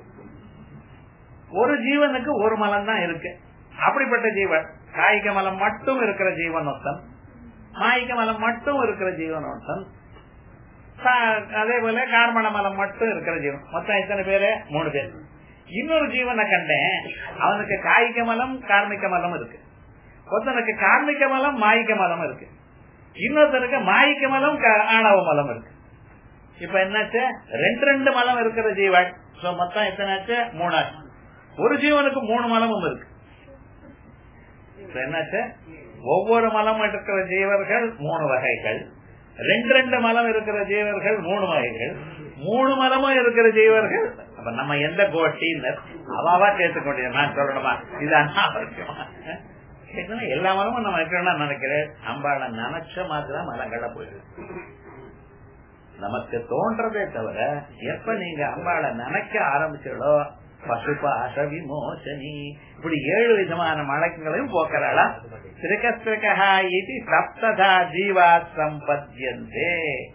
ஒரு ஜீவனுக்கு ஒரு மலம் தான் இருக்கு. அப்படிப்பட்ட ஜீவன் காய்க மலம் மட்டும் இருக்கிற ஜீவன் ஒருத்தன், மாய்க்க மலம் மட்டும் இருக்கிற ஜீவன் ஒருத்தன், அதே போல கார்மண மலம் மட்டும் இருக்கிற ஜீவன். மொத்தம் எத்தனை பேரு, மூணு பேர். இன்னொரு ஜீவனை கண்டேன், அவனுக்கு காய்க மலம் கார்மிக மலம் இருக்கு. ஒருத்தனுக்கு கார்மிக மலம் மாய்க்க மலம் இருக்கு, இன்னொருத்தனுக்கு மாய்க்க மலம் ஆணவ மலம் இருக்கு. இப்ப என்னாச்சு, ரெண்டு ரெண்டு மலம் இருக்கிற ஜீவன். மொத்தம் எத்தனாச்சு, மூணாச்சு. ஒரு ஜீவனுக்கு மூணு மலமும் இருக்கு. என்னாச்சு, ஒவ்வொரு மலம் இருக்கிற ஜீவர்கள் மூணு வகைகள், ரெண்டு ரெண்டு மலம் இருக்கிற ஜீவர்கள் மூணு வகைகள், மூணு மலமும் இருக்கிற ஜீவர்கள். அப்ப நம்ம எந்த கோஷ்டின்னு அவாவா சேர்த்துக்கொண்டே நான் சொல்லணுமா, இது அனாவசியமா எல்லா மலமும் நம்ம இருக்கணும்னு நினைக்கிறேன். அம்பாளை நினைச்ச மாத்திரம் மலங்கள போயிடுது. நமக்கு தோன்றதே தவிர எப்ப நீங்க அம்பாளை நினைக்க ஆரம்பிச்சோ பசுபாச விமோசனி, இப்படி ஏழு விதமான மலங்களையும் போக்குறாளா. திரிகஸ்திரிகா இது சப்ததா ஜீவா சம்பத்யந்தே.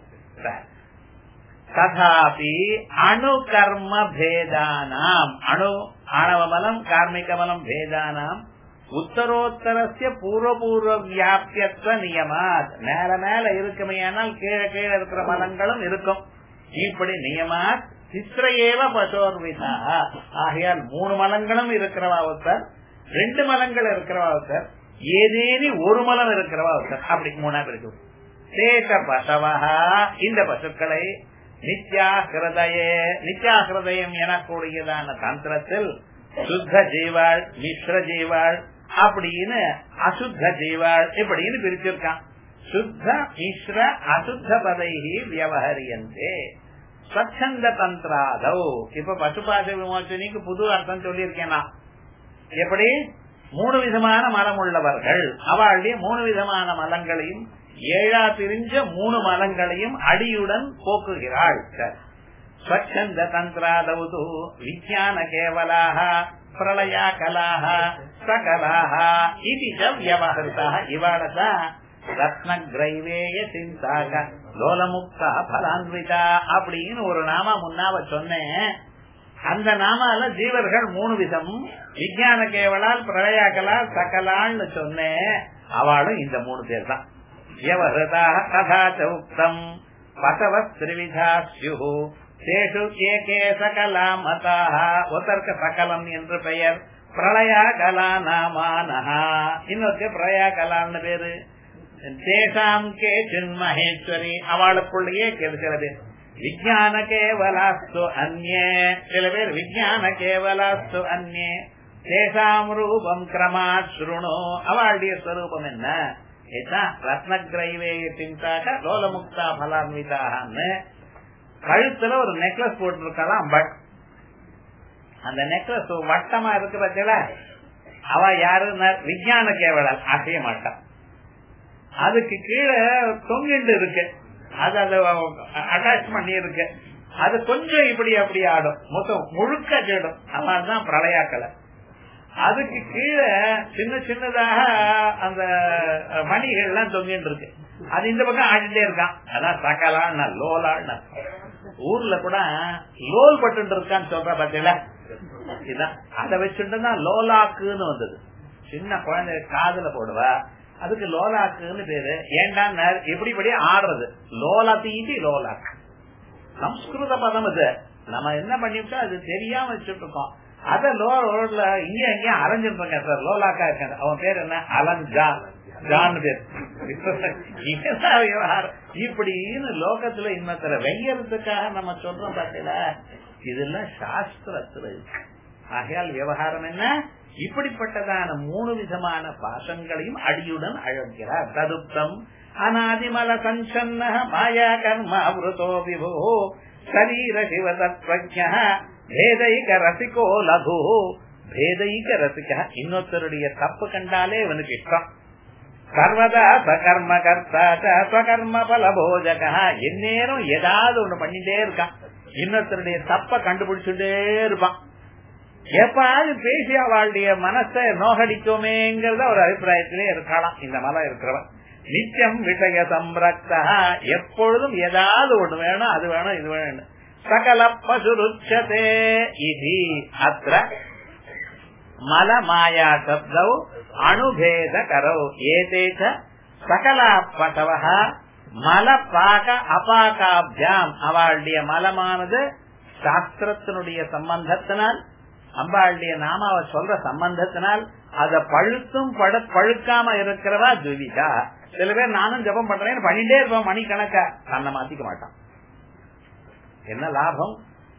ததாபி அணு கர்ம பேதானாம், அணு ஆணவ மலம் கார்மிக மலம் பேதானாம் உத்தரோத்தரஸ்ய பூர்வபூர்வ வியாபியத்துவ நியமாத், மேல மேல இருக்குமையானால் கீழே கீழே இருக்கிற மலங்களும் இருக்கும். இப்படி நியமாத் சித்திரையேவ பசோர்விதா, ஆகையால் மூணு மலங்களும் இருக்கிறவா ஒருத்தர், ரெண்டு மலங்கள் இருக்கிறவா ஒருத்தர், ஏதேனி ஒரு மலம் இருக்கிறவா ஒருத்தர், அப்படி மூணா இருக்கும். சேஷ பசவா, இந்த பசுக்களை நித்யாகிருதயே, நித்யாகிருதயம் எனக்கூடியதான தந்திரத்தில் சுத்த ஜீவாள் மிஸ்ர ஜீவாள் அப்படின்னு அசுத்த ஜீவாள் இப்படின்னு பிரிச்சிருக்கான். சுத்த மிஸ்ர அசுத்த பதைகி வியவஹரியந்தே. ஸ்வச்சந்த தந்திராதௌ. இப்ப பசுபாச விமோச்சனிக்கு புது அர்த்தம் சொல்லியிருக்கேனா? எப்படி? மூணு விதமான மலம் உள்ளவர்கள், அவளுடைய மூணு விதமான மலங்களையும் ஏழா பிரிஞ்ச மூணு மலங்களையும் அடியுடன் போக்குகிறாள். ஸ்வச்சந்த தந்திராதௌ விஞ்ஞான கேவலாக பிரளயா கலாக சகலாக இது வியவஹிருதா. இவாளதான் ரத்ன கிரைவேய சிந்தாக லோலமுக்தா பலான்விதா அப்படின்னு ஒரு நாமா முன்னாவ சொன்னேன். அந்த நாமால ஜீவர்கள் மூணு விதம், விஞ்ஞான கேவலால் பிரளயாக்கலா சகலான்னு சொன்னேன். அவளும் இந்த மூணு பேர் தான். வியவஹிருதா கதா உக்தம் பசவ திரிவிதா ஸ்யு தேஷு ஏகே சகலா மதாக. ஒருத்தருக்கு சகலம் என்று பெயர். பிரளயா கலா நாமானஹா, இன்னொருக்கு பிரளயா கலான்னு பேரு. தேசாம் கே சின்மஹேஸ்வரி, அவளுக்குள்ளேயே சில பேர் விஞ்ஞான கேவலாஸ்து அந்நே, சில பேர் விஞ்ஞான கேவலாஸ்து அந்நே தேசாம் ரூபம் கிரமாத் ஸ்ருணு. அவளுடைய ஸ்வரூபம் என்ன? ரத்ன கிரைவேய சிந்தாக லோலமுக்தா பலான்விதான்னு. கழுத்துல ஒரு நெக்லஸ் போட்டிருக்கலாம், பட் அந்த நெக்லஸ் வட்டமா இருக்கு பட்சல அவ யாரு? விஞ்ஞான கேவலால் அசைய மாட்டான். அதுக்கு கீழே தொங்கிண்டு இருக்கு, அது அது அட்டாச் பண்ணி இருக்கு, அது கொஞ்சம் இப்படி அப்படி ஆடும், மொத்தம் முழுக்க கேடும். அவன்தான் பிரளயாக்கலை. அதுக்கு கீழே சின்ன சின்னதாக அந்த மணிகள் எல்லாம் தொங்கிட்டு இருக்கு, அது இந்த பக்கம் ஆடிட்டே இருக்கான். அதான் சகலான்னு லோலான்னு. ஊர்ல கூட லோல் பட்டு இருக்கான்னு சொல்ற பாத்தீங்களா? இதான் அதை வச்சுட்டு தான் லோலாக்குன்னு வந்தது. சின்ன குழந்தை காதுல போடுவா, அதுக்கு லோலாக்குன்னு பேரு. ஏண்டா எப்படிப்படி ஆடுறது? லோலா தீட்டி லோலாக்கு சம்ஸ்கிருத பதம். அது நம்ம என்ன பண்ணிவிட்டோம் அது தெரியாம வச்சுட்டு இருக்கோம். அத லோல இங்க எங்க அரைஞ்சிட்டு இருக்கேன் சார், லோலாக்கா இருக்காங்க. அவன் பேர் என்ன? அலன் ஜான் ஜான் பேர். இப்படின்னு லோகத்துல இன்னத்துல வெய்யறதுக்காக நம்ம சொல்றோம் பாத்தீங்களா? இதெல்லாம் சாஸ்திரத்துல இருக்கு. ஆகையால் விவகாரம் என்ன? இப்படிப்பட்டதான மூணு விதமான பாசங்களையும் அடியுடன் அழகிறார். ததுப்தம் அநாதிமல சஞ்சன்ன மாயா கர்மாவிருதோ விபோ சரீர சிவ தத்வஜ்ஞ பேதைக ரசிகோ லகு. பேதைக ரசிக, இன்னொருத்தருடைய தப்பு கண்டாலே இவனுக்கு இஷ்டம். சர்வதா சகர்ம கர்த்தா ஸ்வகர்ம பல போஜக, எந்நேரம் ஏதாவது ஒண்ணு பண்ணிட்டே இருக்கான், இன்னொருத்தருடைய தப்ப கண்டுபிடிச்சுட்டே இருப்பான். எப்பாவது பேசி அவளுடைய மனசை நோகடிக்குமேங்கிறத ஒரு அபிப்பிராயத்திலே இருக்கலாம் இந்த மலம் இருக்கிறவன். நித்தியம் விஷய சம்ரக்தா, எப்பொழுதும் ஏதாவது ஒண்ணு வேணும், அது வேணும், இது வேணும். சகல பசுருச்சதே இது அத்ர மல மாயா சப்தௌ அணுபேத கரௌ ஏதேச்ச சகலா பசவஹ மல பாக அபாகாபியாம். அவளுடைய மலமானது சாஸ்திரத்தினுடைய சம்பந்தத்தினால், அம்பாளுடைய நாமாவை சொல்ற சம்பந்தத்தினால், அத பழுத்தும் பழுக்காம இருக்கிறவா துவிதா. சில பேர் நானும் ஜபம் பண்றேன்னு பண்ணிட்டே இருப்போம் மணிக்கணக்கா, தன்னை மாத்திக்க மாட்டான். என்ன லாபம்?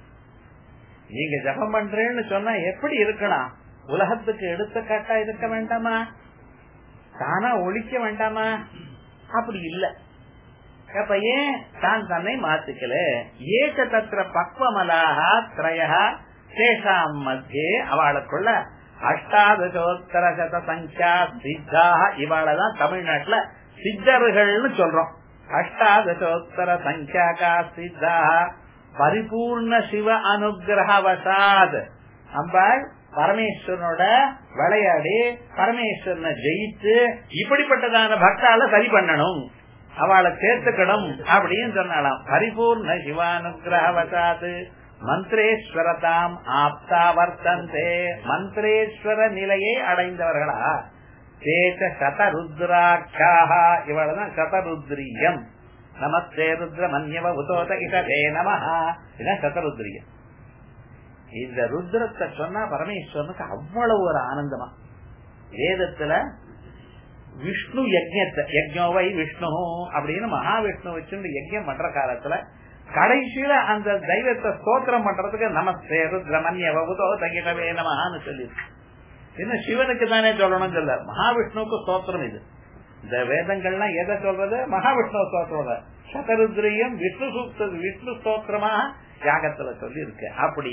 நீங்க ஜபம் பண்றேன்னு சொன்னா எப்படி இருக்கணும்? உலகத்துக்கு எடுத்துக்காட்டா இருக்க வேண்டாமா? தானா ஒழிக்க வேண்டாமா? அப்படி இல்ல. அப்ப ஏன் தான் தன்னை மாத்திக்கல? ஏக தத்திர பக்வமலாக திரயா சேஷாம் மத்தியே அவளுக்குள்ள அஷ்டாதசோத்தர சத சங்கியா சித்தாக. இவாளதான் தமிழ்நாட்டுல சித்தர்கள்னு சொல்றோம். அஷ்டாதசோத்தர சங்கியாகா சித்தாக பரிபூர்ண சிவ அனுகிரகவசாத். அம்பாள் பரமேஸ்வரனோட விளையாடி பரமேஸ்வரனை ஜெயித்து இப்படிப்பட்டதான பக்தால சரி பண்ணணும், அவளை சேர்த்துக்கணும் அப்படின்னு சொன்னாலாம். பரிபூர்ண சிவானுகிரகவசாத் மந்திரேஸ்வரதாம் ஆப்தா வர்த்தந்தே. மந்திரேஸ்வர நிலையை அடைந்தவர்களா? சேஷ சதருத்ராட்சாக. இவளதான் சதருத்ரியம். நமஸ்தே ருத்ர மன்யவ உதோத இதே நமஹா. இதான் சதருத்ரியம். இந்த ருத்ரத்தை சொன்னா பரமேஸ்வரனுக்கு அவ்வளவு ஒரு ஆனந்தமா. வேதத்துல விஷ்ணு யஜ்யத்தை யஜ்னோவை விஷ்ணு அப்படின்னு மகாவிஷ்ணு வச்சு யஜ்யம் பண்ற காலத்துல கடைசியில அந்த தெய்வத்தை ஸ்தோத்திரம் பண்றதுக்கு நமஸ்தே ருத்ர மன்யவ உதோத இதே நமஹான்னு சொல்லி என்ன சிவனுக்கு தானே சொல்லணும் சொல்ல, மகாவிஷ்ணுவுக்கு ஸ்தோத்திரம். இது இந்த வேதங்கள்லாம் எதை சொல்றது? மகாவிஷ்ணு ஸ்தோத்திரம். சதருத்ரியம் விஷ்ணு சூக்த விஷ்ணு ஸ்தோத்திரமாக யாகத்துல சொல்லி இருக்கு. அப்படி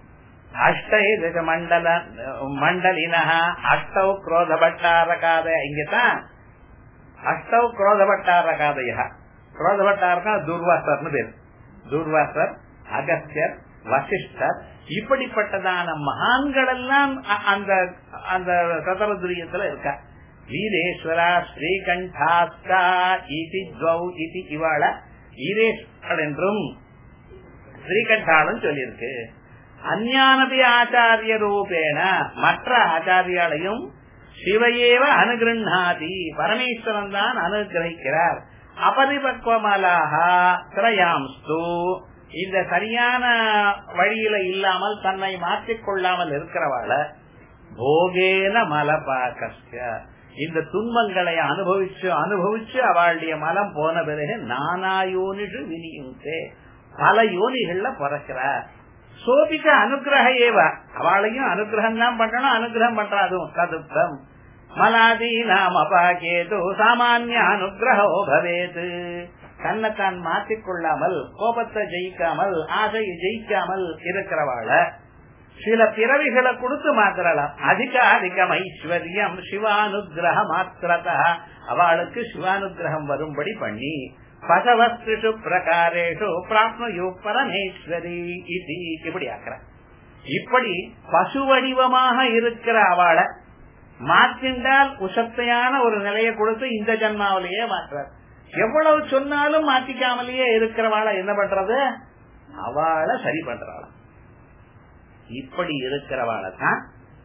அஷ்ட மண்டல மண்டலின அஷ்டவ் குரோதபட்டாரகாதய, இங்கதான் அஷ்டவ் குரோதபட்டாரகாதய. குரோதபட்டாரகா துர்வாசர்னு பேர். துர்வாசர், அகஸ்தியர், வசிஷ்டர், இப்படிப்பட்டதான மகான்கள் எல்லாம் அந்த அந்த சதருத்ரியத்துல இருக்க. வீரேஸ்வரா ஸ்ரீகண்டாஸ்கா இதி துவௌ இதி இவாள வீரேஸ்வரர் என்றும் ஸ்ரீகண்டாலும் சொல்லியிருக்கு. அஞ்ஞானபி ஆச்சாரிய ரூபேன, மற்ற ஆச்சாரியாலையும் சிவையேவ அனுகிருண்ணாதி, பரமேஸ்வரன் தான் அனுகிரகிக்கிறார். அபரிபக்வமலாக திரயாம்ஸ்து, இந்த சரியான வழியில இல்லாமல் தன்னை மாற்றிக்கொள்ளாமல் இருக்கிறவாள போகேன மலபாகஸ்ய, இந்த துன்பங்களை அனுபவிச்சு அனுபவிச்சு அவளுடைய மலம் போன பிறகு நானா யோனிஷு வினியுந்தே, பல யோனிகள்ல பிறக்கிறார். சோபிக்க அனுகிரக ஏவ, அவளையும் அனுகிரகம் தான் பண்ணணும், அனுகிரகம் பண்றாதும் ததுப்தம் மலாதி நாம் அபாகேது சாமானிய அனுகிரகோ பவேது. தன்னைத்தான் மாற்றிக்கொள்ளாமல், கோபத்தை ஜெயிக்காமல், ஆசையை ஜெயிக்காமல் இருக்கிறவாள சில பிறவிகளை கொடுத்து மாத்திரலாம். அதிக அதிகம் ஐஸ்வர்யம் சிவானுகிரக மாத்திரதா, அவளுக்கு சிவானுகிரகம் வரும்படி பண்ணி பசவஸ்து பிரகாரேஷு பிராப்னுயு பரமேஸ்வரி இது இப்படி ஆக்கிற. இப்படி பசு வடிவமாக இருக்கிற அவளை மாற்றின்றால் உசத்தையான ஒரு நிலையை கொடுத்து இந்த ஜன்மாவிலேயே மாற்றார். எவ்வளவு சொன்னாலும் மாற்றிக்காமலேயே இருக்கிறவாள என்ன பண்றது, அவளை சரி பண்றாள். இப்படி இருக்கிறவாள தான்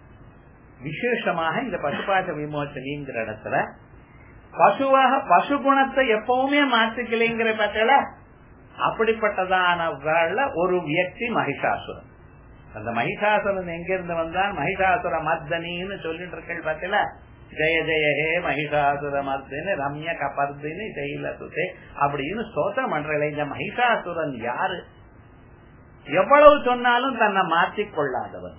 விசேஷமாக இந்த பசுபாச விமோசனிங்கிற இடத்துல பசுவாக பசு குணத்தை எப்பவுமே மாற்றிக்கலைங்கிற பட்சல அப்படிப்பட்டதான ஒரு வியக்தி மகிஷாசுரன். அந்த மகிஷாசுரன் எங்கிருந்து வந்தான், மகிஷாசுர மர்தனின்னு சொல்லிட்டு இருக்கேன் பார்த்தல, ஜெய ஜெய ஹே மகிஷாசுர மர்தினி ரம்ய கபர்தினி ஜெயில சுதே அப்படின்னு ஸ்தோத்திரம் பண்றல. இந்த மகிஷாசுரன் யாரு, எவ்வளவு சொன்னாலும் தன்னை மாற்றிக் கொள்ளாதவன்.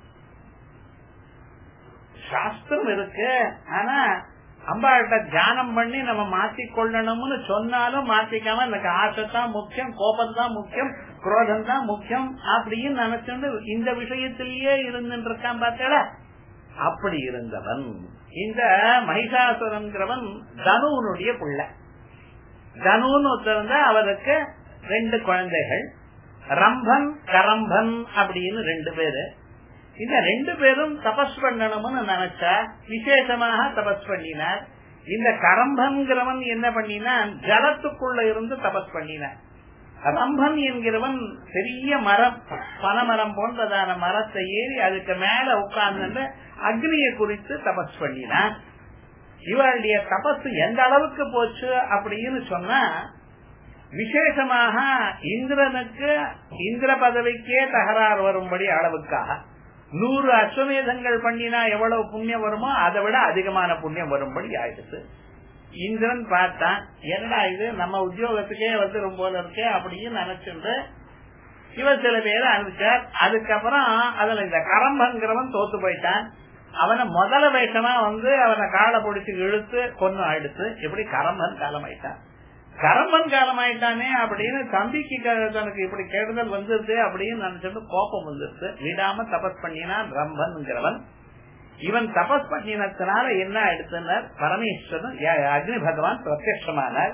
சாஸ்திரம் இருக்கு, ஆனா அம்பாட்ட தியானம் பண்ணி நம்ம மாற்றிக் கொள்ளணும்னு சொன்னாலும் மாற்றிக்காம எனக்கு ஆசை தான் முக்கியம், கோபம் தான் முக்கியம், குரோதம் தான் முக்கியம் அப்படின்னு நினைச்சுட்டு இந்த விஷயத்திலேயே இருந்துட்டு இருக்கான் பார்த்தல. அப்படி இருந்தவன் இந்த மகிஷாசுரன்கிறவன் தனுவனுடைய பிள்ளை. தனுன்னு ஒருத்தர் அவருக்கு ரெண்டு குழந்தைகள், ரம்பன் கரம்பன் அப்படின்னு ரெண்டு பேரு. இந்த ரெண்டு பேரும் தபஸ் பண்ணணும்னு நினைச்சா விசேஷமாக தபஸ் பண்ணினார். இந்த கரம்பன்கிறவன் என்ன பண்ணினான், ஜலத்துக்குள்ள இருந்து தபஸ் பண்ணினான். ரம்பன் என்கிறவன் பெரிய மரம், பனமரம் போன்றதான மரத்தை ஏறி அதுக்கு மேல உட்கார்ந்து அக்னியை குறித்து தபஸ் பண்ணினான். இவருடைய தபஸ் எந்த அளவுக்கு போச்சு அப்படின்னு சொன்னா, விசேஷமாக இந்திரனுக்கு இந்திர பதவிக்கே தகராறு வரும்படி அளவுக்காக நூறு அஸ்வமேதங்கள் பண்ணினா எவ்வளவு புண்ணியம் வருமோ அதை விட அதிகமான புண்ணியம் வரும்படி ஆயிடுச்சு. இந்திரன் பார்த்தான், என்னடா இது நம்ம உத்தியோகத்துக்கே வந்து ரொம்ப இருக்கு அப்படின்னு நினைச்சுட்டு இவர் சில பேரை அனுப்பிச்சார். அதுக்கப்புறம் அதுல இந்த கரம்பங்கிறவன் தோத்து போயிட்டான். அவனை முதல வேஷமா வந்து அவனை காலை பிடிச்சு இழுத்து கொன்னு ஆயிடுச்சு. எப்படி கரம்பன் காலமாயிட்டான், கரம்பன் காலமாயிட்டானே அப்படின்னு தம்பிக்கு தனக்கு இப்படி கெடுதல் வந்துருது அப்படின்னு நினைச்சிட்டு கோபம் வந்துருச்சு. விடாம தபஸ் பண்ணினான் ரம்பன்ங்கிறவன். இவன் தபஸ் பண்ணினதுனால என்ன எடுத்தனர், பரமேஸ்வரன் அக்னி பகவான் பிரத்யட்சமானார்.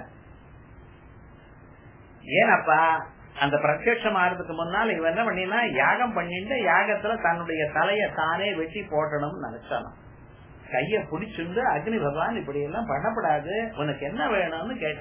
ஏனப்பா அந்த பிரத்யட்சம் ஆறதுக்கு முன்னால் இவன் என்ன பண்ணினா, யாகம் பண்ணிட்டு யாகத்துல தன்னுடைய தலைய தானே வெட்டி போட்டணும்னு நினைச்சான். கைய பிடிச்சுண்டு அக்னி பகவான் இப்படி எல்லாம் பண்ணப்படாது, உனக்கு என்ன வேணும்னு கேட்ட.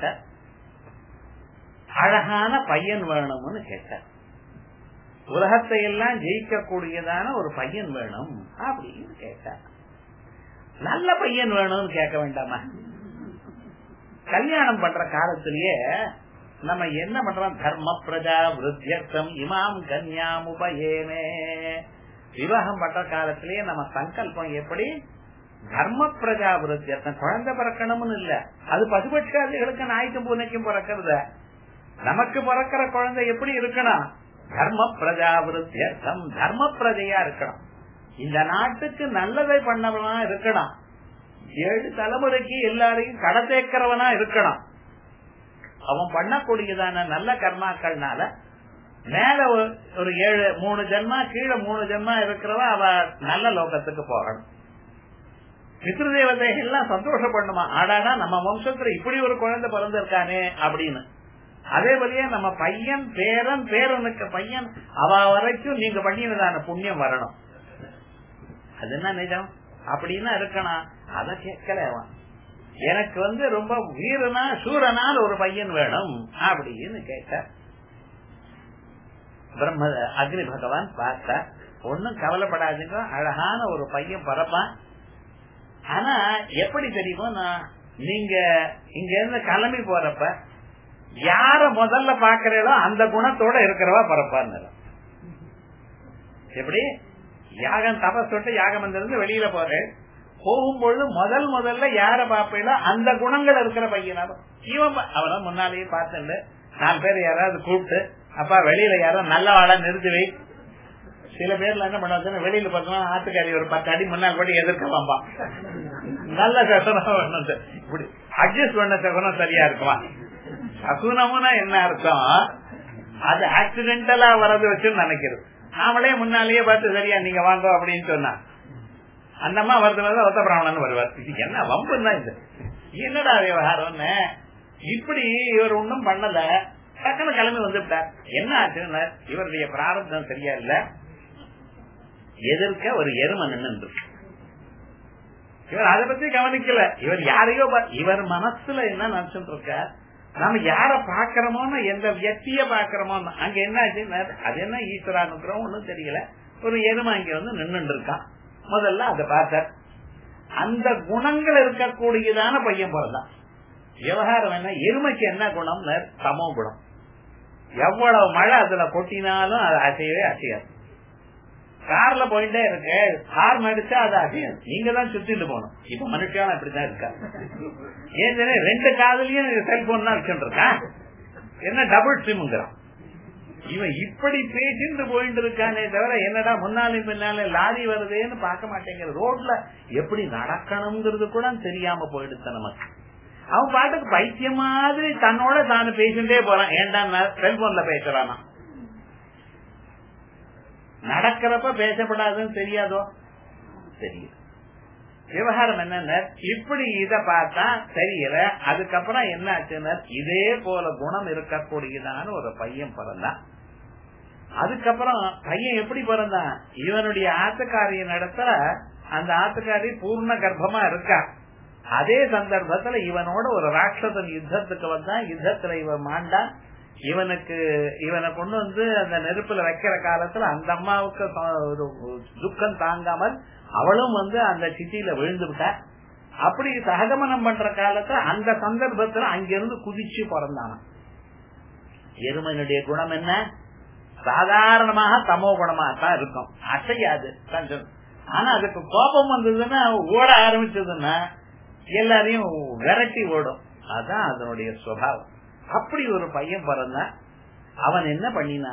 அழகான பையன் வேணும்னு கேட்ட. உலகத்தை எல்லாம் ஜெயிக்க கூடியதான ஒரு பையன் வேணும் அப்படின்னு கேட்ட. நல்ல பையன் வேணும்னு கேட்க வேண்டாமா? கல்யாணம் பண்ற காலத்திலேயே நம்ம என்ன பண்றோம், தர்ம பிரஜா விருத்தியர்த்தம் இமாம் கன்யாம் உபயேமே. விவாகம் பண்ற காலத்திலேயே நம்ம சங்கல்பம் எப்படி, தர்ம பிரஜா விருத்தியர்த்தம், குழந்தை பிறக்கணும்னு இல்ல, அது பசுபட்சாதிகளுக்கு நாய்க்கும் பூனைக்கும் பிறக்கிறது. நமக்கு பிறக்கிற குழந்தை எப்படி இருக்கணும், தர்ம பிரஜா விருத்தியர்த்தம், தர்ம பிரஜையா இருக்கணும், இந்த நாட்டுக்கு நல்லதை பண்ணவனா இருக்கணும், ஏழு தலைமுறைக்கு எல்லாரையும் கடை தேக்கிறவனா இருக்கணும். அவன் பண்ணக்கூடியதான நல்ல கர்மாக்கள்னால மேல ஒரு ஏழு மூணு ஜென்மா கீழே மூணு ஜென்மா இருக்கிறவ அவ நல்ல லோகத்துக்கு போகணும். பித்ருதேவதைகள் எல்லாம் சந்தோஷப்படணுமா, ஆடாடா நம்ம வம்சத்துல இப்படி ஒரு குழந்தை பிறந்திருக்கானே அப்படின்னு. அதே போலயே நம்ம பையன் பேரன் பேரனுக்கு பையன் அவ வரைக்கும் நீங்க பண்ணினதான புண்ணியம் வரணும். அது என்ன நிஜம் அப்படின்னா இருக்கணும். அத கேட்கல அவன். எனக்கு வந்து ரொம்ப வீரனா சூரனால் ஒரு பையன் வேணும் அப்படின்னு கேட்ட பிரம்ம அக்னி பகவான் பார்த்த ஒன்னும் கவலைப்படாதுங்க, அழகான ஒரு பையன் பறப்பான். ஆனா எப்படி தெரியுமோ, நான் நீங்க இங்க இருந்து கிளம்பி போறப்ப யார முதல்ல பாக்குறீங்களோ அந்த குணத்தோட இருக்கிறவா பறப்பான்னு. எப்படி யாகம் தபஸ் தொட்டு யாகம் இருந்து வெளியில போறேன், போகும்பொழுது முதல் முதல்ல யார பாப்பீங்களோ அந்த குணங்கள் இருக்கிற பையனாலும் இவன் அவனை முன்னாலேயே பார்த்து நாலு பேர் யாராவது கூப்பிட்டு அப்பா வெளியில யாரும் நல்ல வாழ நிறுத்தி வை. சில பேர்ல என்ன பண்ண வெளியில பார்த்தோம்னா ஆத்துக்காரி ஒரு பத்து அடி முன்னாள் கூட எதிர்க்க வாம்பா, நல்ல சகுனம் இப்படி அட்ஜஸ்ட் பண்ண சகுனம் சரியா இருக்குமா. சகுனம்னா என்ன அர்த்தம், அது ஆக்சிடென்டலா வர்றது வச்சுன்னு நினைக்கிறது. நாமளே முன்னாலேயே பார்த்து சரியா நீங்க வாங்க அப்படின்னு சொன்னா அந்த அம்மா வரதுனால ஒத்த பிராமணன் வருவார். இது என்ன வம்புன்னா இது என்னடா விவகாரம்னு இப்படி இவர் ஒன்னும் பண்ணல, டக்குனு கிளம்பி வந்துட்டார். என்ன ஆச்சுன்னா இவருடைய பிராரப்தம் சரியா இல்ல, எதிர்க்க ஒரு எருமை நின்று இவர் அதை பத்தி கவனிக்கல. இவர் யாரையோ இவர் மனசுல என்ன நினைச்சுட்டு இருக்க, நாம யார பாக்கிறோமோன்னு எந்த வியக்திய பாக்கிறோமோ அங்க என்ன ஆச்சுன்னா அது என்ன ஈஸ்வரானுக்கிறோம் ஒன்னும் தெரியல. ஒரு எருமை அங்க வந்து நின்று இருக்கான். முதல்ல அதை பார்த்தார். அந்த குணங்கள் இருக்கக்கூடியதான பையன் பிறந்தான். விவகாரம் என்ன, எருமைக்கு என்ன குணம், சமோ குணம். எவ்வளவு மழை அதுல கொட்டினாலும் அது அசையவே அசையாது. கார்ல போயிட்டே இருக்கு, கார் மடிச்சா அது அசையாது, நீங்க தான் சுத்திட்டு போகணும். இப்ப மனுஷன் அப்படிதான் இருக்கா. ஏன் ரெண்டு காதலையும் செல்போன் தான் வச்சுட்டு இருக்கான், என்ன டபுள் சிம்ங்கிறான். இவன் இப்படி பேசிட்டு போயிட்டு இருக்கானே தவிர என்னடா முன்னாலே பின்னாலே லாரி வருதேன்னு பார்க்க மாட்டேங்கிற, ரோட்ல எப்படி நடக்கணும்ங்கிறது கூட தெரியாம போயிடுச்சு நமக்கு. அவன் பாட்டுக்கு பைத்தியம் மாதிரி தன்னோட தானு பேசிட்டே போறான். ஏன்டா செல்போன்ல பேசுறானா, நடக்கிறப்ப பேசப்படாதுன்னு தெரியாதோ தெரியுது. விவகாரம் என்னன்னா இப்படி இத பார்த்தா தெரியல. அதுக்கப்புறம் என்ன ஆச்சுன்னா இதே போல குணம் இருக்கக்கூடியதான ஒரு பையன் பிறந்தான். அதுக்கப்புறம் பையன் எப்படி பிறந்தான், இவனுடைய ஆத்துக்காரியின் இடத்துல அந்த ஆத்துக்காரி பூர்ண கர்ப்பமா இருக்கா. அதே சந்தர்ப்பத்துல இவனோட ஒரு ராட்சசன் யுத்தத்துக்கு வந்தான். யுத்தத்துல இவன் மாண்டான். இவனுக்கு இவனை கொண்டு வந்து அந்த நெருப்புல வைக்கிற காலத்துல அந்த அம்மாவுக்கு துக்கம் தாங்காமல் அவளும் வந்து அந்த சிட்டியில விழுந்து விட்டா. அப்படி சககமனம் பண்ற காலத்துல அந்த சந்தர்ப்பத்துல அங்கிருந்து குதிச்சு பிறந்தான. எருமனுடைய குணம் என்ன, சாதாரணமாக தமோ குணமா தான் இருக்கும், அசையாது. ஆனா அதுக்கு கோபம் வந்ததுன்னா ஓட ஆரம்பிச்சதுன்னா எல்லாரையும் விரட்டி ஓடும். அதான் அதனுடைய சுபாவம். அப்படி ஒரு பையன் பிறந்தான். அவன் என்ன பண்ணினா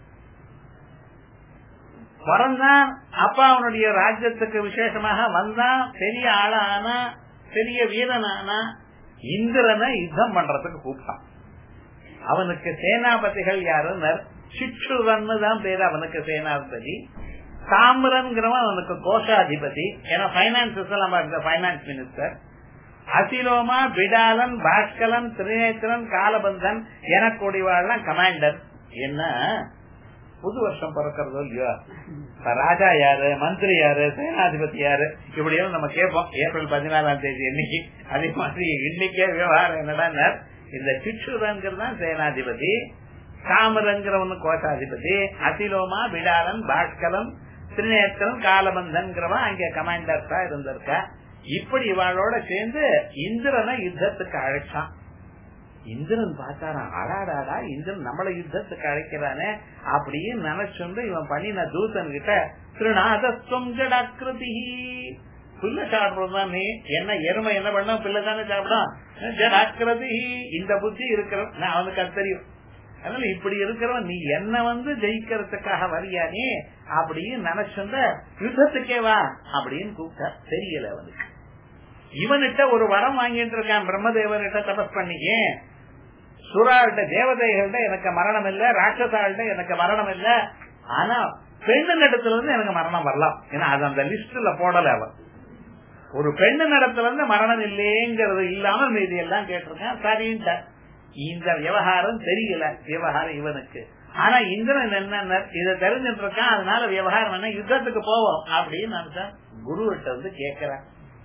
பிறந்தான், அப்பா அவனுடைய ராஜ்யத்துக்கு விசேஷமாக வந்தான், பெரிய ஆளானா, பெரிய வீரனானா. இந்திரனை யுத்தம் பண்றதுக்கு கூப்பிட்டான். அவனுக்கு சேனாபதிகள் யாரு, சிற்றுவன் தான் பேரு அவனுக்கு சேனாபதி. தாமிரன்கிறவன் அவனுக்கு கோஷாதிபதி, ஏன்னா பைனான்சஸ் எல்லாம் பைனான்ஸ் மினிஸ்டர். அசிலோமா, பிடாலன், பாஸ்கலன், திரிநேத்திரன், காலபந்தன் எனக்கூடியவாள்லாம் கமாண்டர். என்ன புது வருஷம் பிறக்கிறதோ இல்லையோ, ராஜா யாரு, மந்திரி யாரு, சேனாதிபதி யாரு, இப்படியும் நம்ம கேட்போம். ஏப்ரல் பதினாலாம் தேதி இன்னைக்கு. அதே மாதிரி இன்னைக்கே விவகாரம் என்னடா, இந்த சிற்றுரங்கிறது தான் சேனாதிபதி, தாமிரங்கிறவனு கோஷாதிபதி, அசிலோமா, பிடாலன், பாஸ்கலன், திரிநேத்திரன், காலபந்தன்கிறவன் அங்க கமாண்டர்ஸா இருந்திருக்கா. இப்படி இவாளோட சேர்ந்து இந்திரனை யுத்தத்துக்கு அழைச்சான். இந்திரன் பார்த்தாரா, அடாடாடா இந்திரன் நம்மள யுத்தத்துக்கு அழைக்கிறானே அப்படின்னு நினைச்சுண்டு இவன் பண்ணின தூதன் கிட்ட திருநாதஸ்வம் ஜடாக்கிருதி, புல்ல சாப்பிடுறதுதான் நீ என்ன, எருமை என்ன பண்ண பிள்ளை தானே சாப்பிடும், ஜடாக்கிருதி இந்த புத்தி இருக்கிற நான் அவனுக்கு அது தெரியும். அதனால இப்படி இருக்கிறவன் நீ என்ன வந்து ஜெயிக்கிறதுக்காக வரியா நீ அப்படின்னு நினைச்சுண்ட யுத்தத்துக்கே வா அப்படின்னு கூப்பிட்டா. தெரியல அவனுக்கு. இவன்கிட்ட ஒரு வரம் வாங்கிட்டு இருக்கான் பிரம்மதேவர்கிட்ட தபஸ் பண்ணிக்க, சுராள்கிட்ட தேவதைகள்கிட்ட எனக்கு மரணம் இல்ல, ராட்சசாள்கிட்ட எனக்கு மரணம் இல்ல, ஆனா பெண்ணு நடத்துல இருந்து எனக்கு மரணம் வரலாம். ஏன்னா அது அந்த லிஸ்ட்ல போடல. அவன் ஒரு பெண்ணு நடத்துல இருந்து மரணம் இல்லைங்கிறது இல்லாம மீதி எல்லாம் கேட்டிருக்கேன். சரின்ட்ட இந்த விவகாரம் தெரியல விவகாரம் இவனுக்கு. ஆனா இந்திரன் என்ன இதை தெரிஞ்சுட்டு இருக்கான். அதனால விவகாரம் என்ன, யுத்தத்துக்கு போவோம் அப்படின்னு நினைச்சேன். குரு விட்ட வந்து கேக்குறேன்,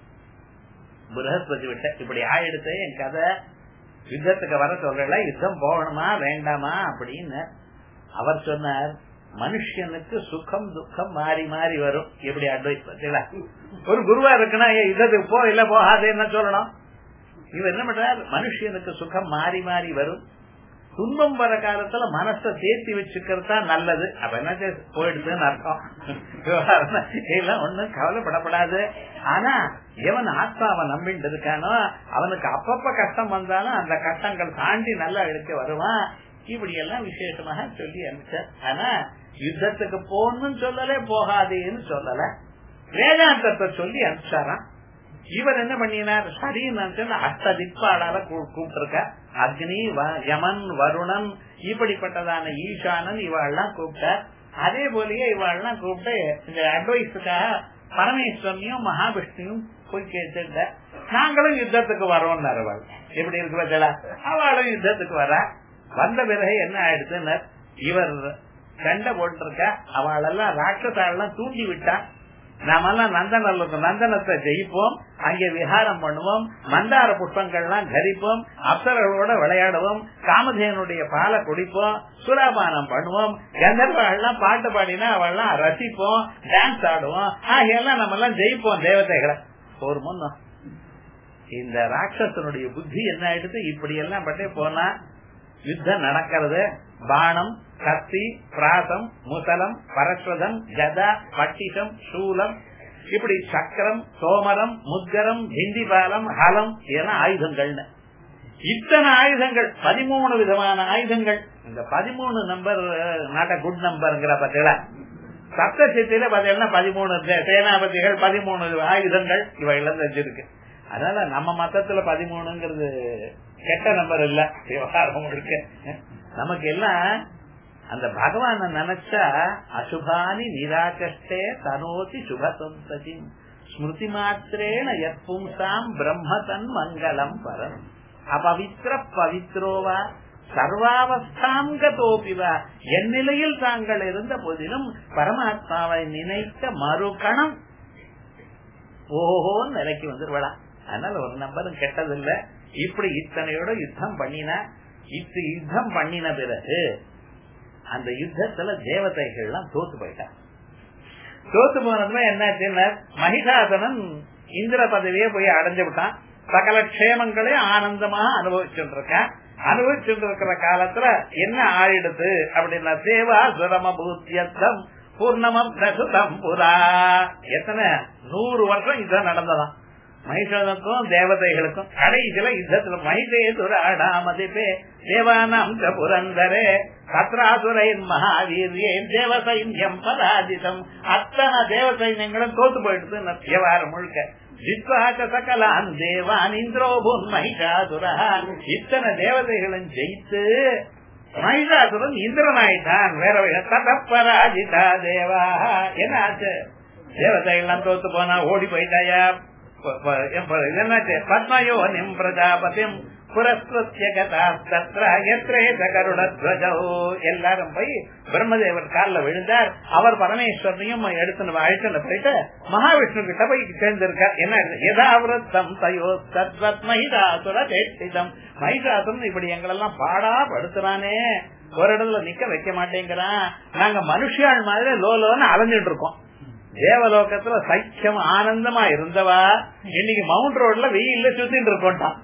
பிரகஸ்பதி விட்ட இப்படி ஆயிடுத்து என் கதை, யுத்தத்துக்கு வர சொல்றல, யுத்தம் போகணுமா வேண்டாமா அப்படின்னு. அவர் சொன்னார், மனுஷனுக்கு சுகம் துக்கம் மாறி மாறி வரும். எப்படி அட்வைஸ் பத்தீங்களா? ஒரு குருவா இருக்குன்னா யுத்தத்துக்கு போ இல்ல போகாது என்ன சொல்லணும். இவர் என்ன பண்றார், மனுஷனுக்கு சுகம் மாறி மாறி வரும், துன்பம் வர காலத்துல மனசை தேர்த்தி வச்சுக்கிறது தான் நல்லது. அப்ப என்ன போயிடுதுன்னு அர்த்தம். எல்லாம் ஒண்ணும் கவலைப்படப்படாது. ஆனா எவன் ஆத்மாவை நம்பிட்டு இருக்கானோ அவனுக்கு அப்பப்ப கஷ்டம் வந்தாலும் அந்த கஷ்டங்கள் தாண்டி நல்லா எடுக்க வருவான். இப்படி எல்லாம் விசேஷமாக சொல்லி அனுப்பிச்சார். ஆனா யுத்தத்துக்கு போகணும்னு சொல்லல, போகாதேன்னு சொல்லல, வேதாந்தத்தை சொல்லி அனுப்பிச்சாராம். இவர் என்ன பண்ணினார், சரின்னு அஷ்ட திக்பாலால கூப்பிட்டிருக்க, அக்னி யமன் வருணன் இப்படிப்பட்டதான ஈசானன் இவாள்லாம் கூப்பிட்டார். அதே போலயே இவாள்லாம் கூப்பிட்டு இந்த அட்வைஸுக்காக பரமேஸ்வரனையும் மகாவிஷ்ணுவும் போய் கேட்டு, நாங்களும் யுத்தத்துக்கு வரோம். அவள் எப்படி இருக்கு பார்த்தா, அவளும் யுத்தத்துக்கு வர. வந்த பிறகு என்ன ஆயிடுச்சுன்னு, இவர் சண்டை போட்டிருக்க, அவளெல்லாம் ராட்சசாலெல்லாம் தூண்டி விட்டான். நாமெல்லாம் நந்தன நந்தனத்தை ஜெயிப்போம், அங்கே விஹாரம் பண்ணுவோம், மந்தார புஷ்பங்கள்லாம் தரிப்போம், அப்சரர்களோட விளையாடுவோம், காமதேவனுடைய பாலை குடிப்போம், சுராபானம் பண்ணுவோம், கந்தர்வெல்லாம் பாட்டு பாடினா அவெல்லாம் ரசிப்போம், டான்ஸ் ஆடுவோம், ஆகியெல்லாம் நம்ம எல்லாம் ஜெயிப்போம் தேவதைகளை. ஒரு முன்னும் இந்த ராட்சசனுடைய புத்தி என்ன ஆயிடுது, இப்படி எல்லாம் பட்டே போனா யுத்தம் நடக்கிறது. பானம், கத்தி, பிராசம், முசலம், பரஸ்வதம், கதா, பட்டிசம், சூலம், இப்படி சக்கரம், சோமரம், முத்கரம், ஹிந்திபாலம், ஹலம் என ஆயுதங்கள்னு இத்தனை ஆயுதங்கள், பதிமூணு விதமான ஆயுதங்கள். இந்த பதிமூணு நம்பர் நாட் அ குட் நம்பர்ங்கிற பத்தில சப்த சித்தில பாத்தீங்கன்னா பதிமூணு சேனாபதிகள், பதிமூணு ஆயுதங்கள் இவையெல்லாம் தெரிஞ்சிருக்கு. அதனால நம்ம மத்தத்துல பதிமூணுங்கிறது கெட்ட நம்பர் இல்ல, விவகாரம் இருக்கு. நமக்கு எல்லாம் அந்த பகவான நினைச்சா அசுபானி நிராகஷ்டே தனோதி சுபசந்ததி ஸ்மிருதி மாத்திரேன யத்பும்சாம் பிரம்மதன் மங்களம் பரம் அபவித்ர பவித்ரோவா சர்வாவஸ்தாம் கதோபிவா. என் நிலையில் தாங்கள் இருந்த போதிலும் பரமாத்மாவை நினைத்த மறுகணம் ஓஹோ நிலைக்கு வந்துருவா. அதனால ஒரு நம்பரும் கெட்டதில்ல. இப்படி இத்தனையோட யுத்தம் பண்ணினா, இத்து யுத்தம் பண்ணின பிறகு அந்த யுத்தத்துல தேவதைகள்லாம் தோத்து போயிட்டான். தோத்து போனதுமே என்னாச்சுன்னா, மகிஷாசனன் இந்திர பதவியே போய் அடைஞ்சு விட்டான். சகல க்ஷேமங்களையும் ஆனந்தமாக அனுபவிச்சுட்டு இருக்கான். அனுபவிச்சுட்டு இருக்கிற காலத்துல என்ன ஆயிடுது அப்படின்னா, தேவா சுரமபூத்தியம் பூர்ணமம் பிரசுதம் புரா. எத்தனை நூறு வருஷம் யுத்தம் நடந்ததான் மகிஷனுக்கும் தேவதைகளுக்கும். கடைசியில யுத்தத்துல மகிஷே துராடாமதிப்பே தேவானாம் புரந்தரே சத்ராசுரையின் மகாவீரியே தேவ சைன்யம் பராஜிதம். அத்தனை தேவ சைன்யங்களும் தோத்து போயிடுது விவகாரம் முழுக்க. ஜித்வாக சகலான் தேவான் இந்திரோபூன் மகிஷாசுரா. இத்தனை தேவதைகளும் ஜெயித்து மகிஷாசுரன் இந்திரன் ஆயிட்டான். வேற ததப்பராஜிதா தேவா. என்ன ஆச்சு, தேவதைகள்லாம் தோத்து போனா ஓடி போயிட்டாயா. என்னாச்சு, பத்மயோ நிம் பிரஜாபதிம் எல்லாரும் போய் பிரம்மதேவர் காலில் விழுந்தார். அவர் பரமேஸ்வரனையும் எடுத்து அழைத்து போயிட்டு மகாவிஷ்ணு கிட்ட போய் சேர்ந்திருக்கார். என்ன யதாவிரத்தம் தயோ தத்வத் மகிஷாசுர தேஷ்டிதம். மகிஷாசுரன் இப்படி எங்களெல்லாம் பாடா படுத்துறானே, ஒரு இடத்துல நிக்க வைக்க மாட்டேங்கிறான். நாங்க மனுஷியாள் மாதிரி லோலோன்னு அலைஞ்சிட்டு இருக்கோம். தேவலோகத்துல சைக்கியம் ஆனந்தமா இருந்தவா இன்னைக்கு மவுண்ட் ரோட்ல வெயில்ல சுத்திட்டு இருக்கோண்டான்.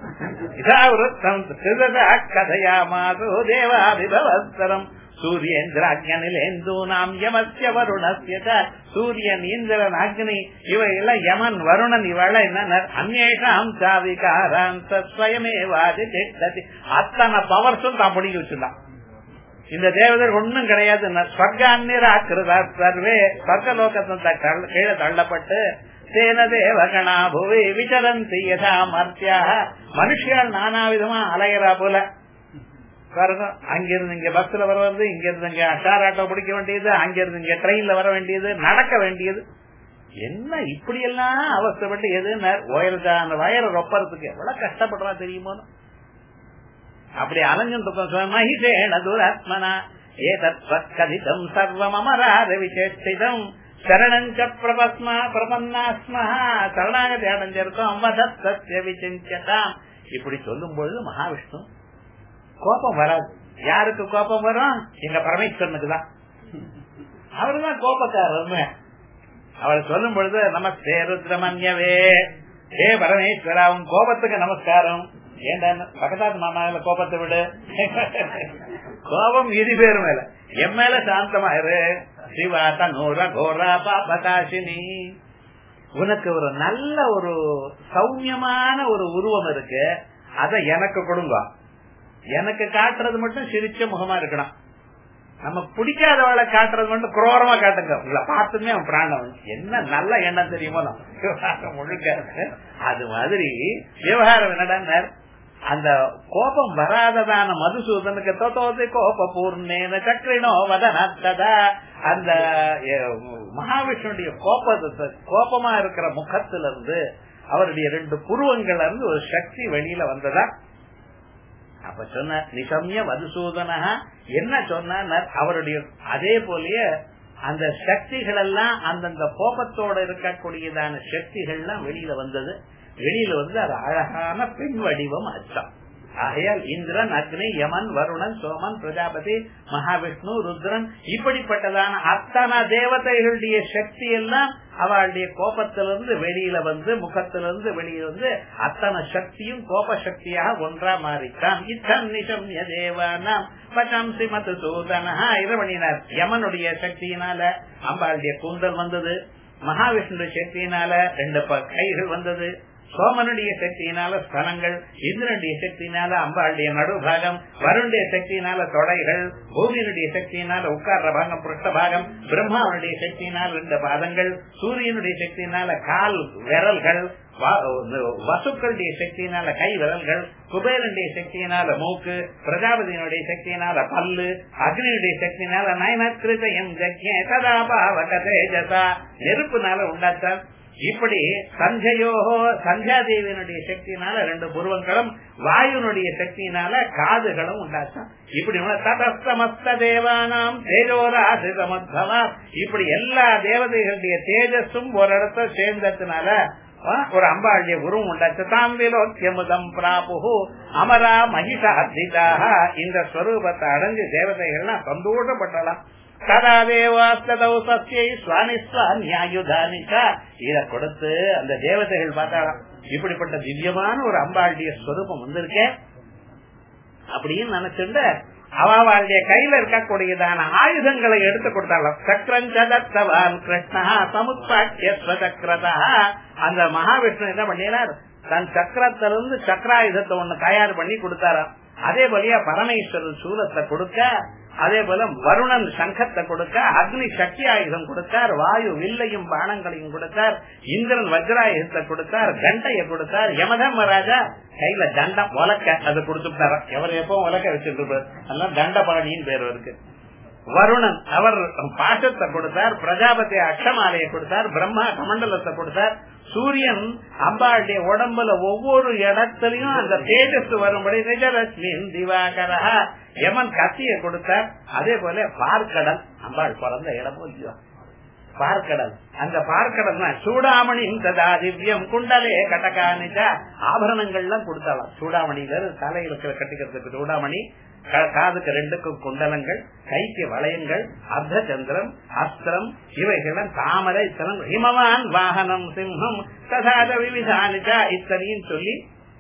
கதையா மாதோ தேவாபிபவஸ்தரம் சூரியேந்திர அக்னிலேந்து நாம் யமஸ்ய வருணஸ்ய. சூரியன், இந்திரன், அக்னி இவையெல்லாம் யமன், வருணன் இவெல்லாம் என்ன அந்நேஷாம் சாவிகாரான் ஸ்வயமேவாதி திட்டதி. அத்தனை பவர்ஸும் தான் பிடிக்க வச்சுட்டான். இந்த தேவதர் ஒன்னும் கிடையாது. சர்வே சர்க்கலோகத்தை கீழே தள்ளப்பட்டு சேன தேவகணா புவி விசரந்தி யதா மர்த்தியா. மனுஷியால் நானா விதமா அலையறா போல பாருங்க, அங்கிருந்து இங்க பஸ்ல வர வந்து, இங்க இருந்து இங்க ஷேர் ஆட்டோ பிடிக்க வேண்டியது, அங்கிருந்து இங்க ட்ரெயின்ல வர வேண்டியது, நடக்க வேண்டியது, என்ன இப்படி எல்லாம் அவசரப்பட்டு எது உயர்ந்த அந்த வயரை ரொப்பறதுக்கு எவ்வளவு கஷ்டப்படுறா தெரியுமோ. அப்படி அலைஞ்சுட்டு மகிஷேன துராத்மனா ஏதம் சர்வம் அமராத விசேஷிதம் சரணஞ்ச பிரபஸ்மா பிரபன்னாஸ்மா சரணாகதி அடைஞ்சிருக்கோம் வதத்ய விசிஞ்சதாம். இப்படி சொல்லும் பொழுது மகாவிஷ்ணு கோபம் வராது. யாருக்கு கோபம் வரும்? எங்க பரமேஸ்வரனுக்கு தான். அவருதான் கோபக்காரர். அவள் சொல்லும் பொழுது நமஸ்தே ருத்ரமன்யவே, ஏ பரமேஸ்வரா உன் கோபத்துக்கு நமஸ்காரம். ஏண்டா பக்கத்தாத்து மாமாவில கோபத்தை விடு, கோபம் இரு பேரு மேல, என் மேல சாந்தமாயிரு. சிவா தனூர கோரா பாபகாசினி, உனக்கு ஒரு நல்ல ஒரு சௌமியமான ஒரு உருவம் இருக்கு, அத எனக்கு கொடுங்க. எனக்கு காட்டுறது மட்டும் சிரிச்ச முகமா இருக்கணும். நம்ம பிடிக்காதவளை காட்டுறது மட்டும் குரோரமா காட்டுங்க. உங்களை பார்த்துமே அவன் பிராணம் என்ன நல்ல எண்ணம் தெரியுமோ முழுக்க. அது மாதிரி விவகாரம் என்னடா, அந்த கோபம் வராததான மதுசூதனுக்கு தோத்தோதை கோப பூர்ணேன சக்கரினோ வதனத்ததா, அந்த மகாவிஷ்ணுடைய கோபத்தை கோபமா இருக்கிற முகத்திலிருந்து அவருடைய ரெண்டு புருவங்கள்ல இருந்து ஒரு சக்தி வெளியில வந்ததா. அப்ப சொன்ன நிசம்ய மதுசூதனா என்ன சொன்ன, அவருடைய அதே போலயே அந்த சக்திகள் எல்லாம் அந்தந்த கோபத்தோட இருக்கக்கூடியதான சக்திகள் எல்லாம் வெளியில வந்தது. வெளியில வந்து அது அழகான பெண் வடிவம் அச்சம். ஆகையால் இந்திரன், அக்னி, யமன், வருணன், சோமன், பிரஜாபதி, மகாவிஷ்ணு, ருத்ரன், இப்படிப்பட்டதான அத்தனை தேவதைகளுடைய சக்தி எல்லாம் அவளுடைய கோபத்திலிருந்து வெளியில வந்து, முகத்திலிருந்து வெளியில வந்து அத்தனை சக்தியும் கோப சக்தியாக ஒன்றா மாறித்தான். இத்தன் நிஷம் தேவானாம் பச்சம் ஸ்ரீமத் சூதனா இரவணினார். யமனுடைய சக்தியினால அம்பாளுடைய கூந்தல் வந்தது, மகாவிஷ்ணுடைய சக்தியினால ரெண்டு கைகள் வந்தது, சோமனுடைய சக்தியினால ஸ்தனங்கள், இந்திரனுடைய சக்தியினால அம்பாளுடைய நடுபாகம், வருணுடைய சக்தியினால தொடைகள், பூமியினுடைய சக்தியினால உட்கார்ற பாகம் புருஷ்ட பாகம், பிரம்மாவுடைய சக்தியினால் ரெண்டு பாதங்கள், சூரியனுடைய சக்தியினால கால் விரல்கள், வசுக்களுடைய சக்தியினால கை விரல்கள், குபேரனுடைய சக்தியினால மூக்கு, பிரஜாபதியினுடைய சக்தியினால பல்லு, அக்னியுடைய சக்தியினால நயனகிருதயம் ஜக்ஞே ததா பாவக தேஜசா நெருப்புனால உண்டாச்சார். இப்படி சஞ்சயோகோ சஞ்சாதேவியனுடைய சக்தியினால ரெண்டு புருவங்களும், வாயுனுடைய சக்தியினால காதுகளும் உண்டாச்சான். இப்படி ததஸ்தமஸ்த தேவானாம் தேஜோராசி சமத்பவா, இப்படி எல்லா தேவதைகளுடைய தேஜஸும் ஒரு இடத்த சேர்ந்ததுனால ஒரு அம்பாளுடைய உருவம் உண்டாச்சு. தாம் விலோக்கியமுதம் பிராபு அமரா மகிஷார்த்திதாக, இந்த ஸ்வரூபத்தை அடைஞ்சு தேவதைகள்லாம் சந்தோஷப்பட்டலாம். ததா தேவாஸ்ததௌ சத்யை சுவானிஸ்வான்யாயுதானிகா, இத கொடுத்து அந்த தேவதைகள் பார்த்தாலாம் இப்படிப்பட்ட திவ்யமான ஒரு அம்பாளுடைய ஸ்வரூபம் வந்திருக்கே அப்படின்னு நினைச்சுட்டு அவளுடைய கையில இருக்கக்கூடியதான ஆயுதங்களை எடுத்து கொடுத்தாலும். சக்கரஞ்சதத்தவான் கிருஷ்ணா சமுத்பாக்கிய சக்கரதா, அந்த மகாவிஷ்ணு என்ன பண்ணினார், தன் சக்கரத்திலிருந்து சக்கராயுதத்தை ஒண்ணு தயார் பண்ணி கொடுத்தாராம். அதே போலயா பரமேஸ்வரர் சூலத்தை கொடுக்க, அதே போல வருணன் சங்கத்தை கொடுக்க, அக்னி சக்தி ஆயுதம் கொடுத்தார், வாயு வில்லையும் பானங்களையும் கொடுத்தார், இந்திரன் வஜ்ராயுதத்தை கொடுத்தார், கண்டையை கொடுத்தார், யமதர்மராஜா கையில தண்டம் உலக்க அது கொடுத்துட்டார. எவர் எப்பவும் உலக்க வச்சுட்டு இருப்பார், அதெல்லாம் தண்டபாணின்னு பேர் இருக்கு. வருணன் அவர் பாசத்தை கொடுத்தார், பிரஜாபதி அக்ஷமாலையை கொடுத்தார், பிரம்மா கமண்டலத்தை கொடுத்தார், சூரியன் அம்பாளுடைய உடம்புல ஒவ்வொரு இடத்திலையும் அந்த தேஜஸ் வரும்படி நிஜலட்சுமி திவாகரா, யமன் கத்திய கொடுத்தார். அதே போல பார்க்கடல், அம்பாள் பிறந்த இடமோ இல்லையோ பார்க்கடல், அந்த பார்க்கடல் சூடாமணி ததா திவ்யம் குண்டலே கடகானிச்சா, ஆபரணங்கள்லாம் கொடுத்தாலாம். சூடாமணியில தலையில கட்டிக்கிறதுக்கு சூடாமணி, காதுக்கு ரெண்டுக்கும் குண்டலங்கள், கைக்கு வளையங்கள், அர்த்த சந்திரம், அஸ்திரம், இவைகள் தாமரை, ஹிமவான் வாகனம் சிம்ஹம் ததாத விவிதானிச்சா, இத்தனையும் சொல்லி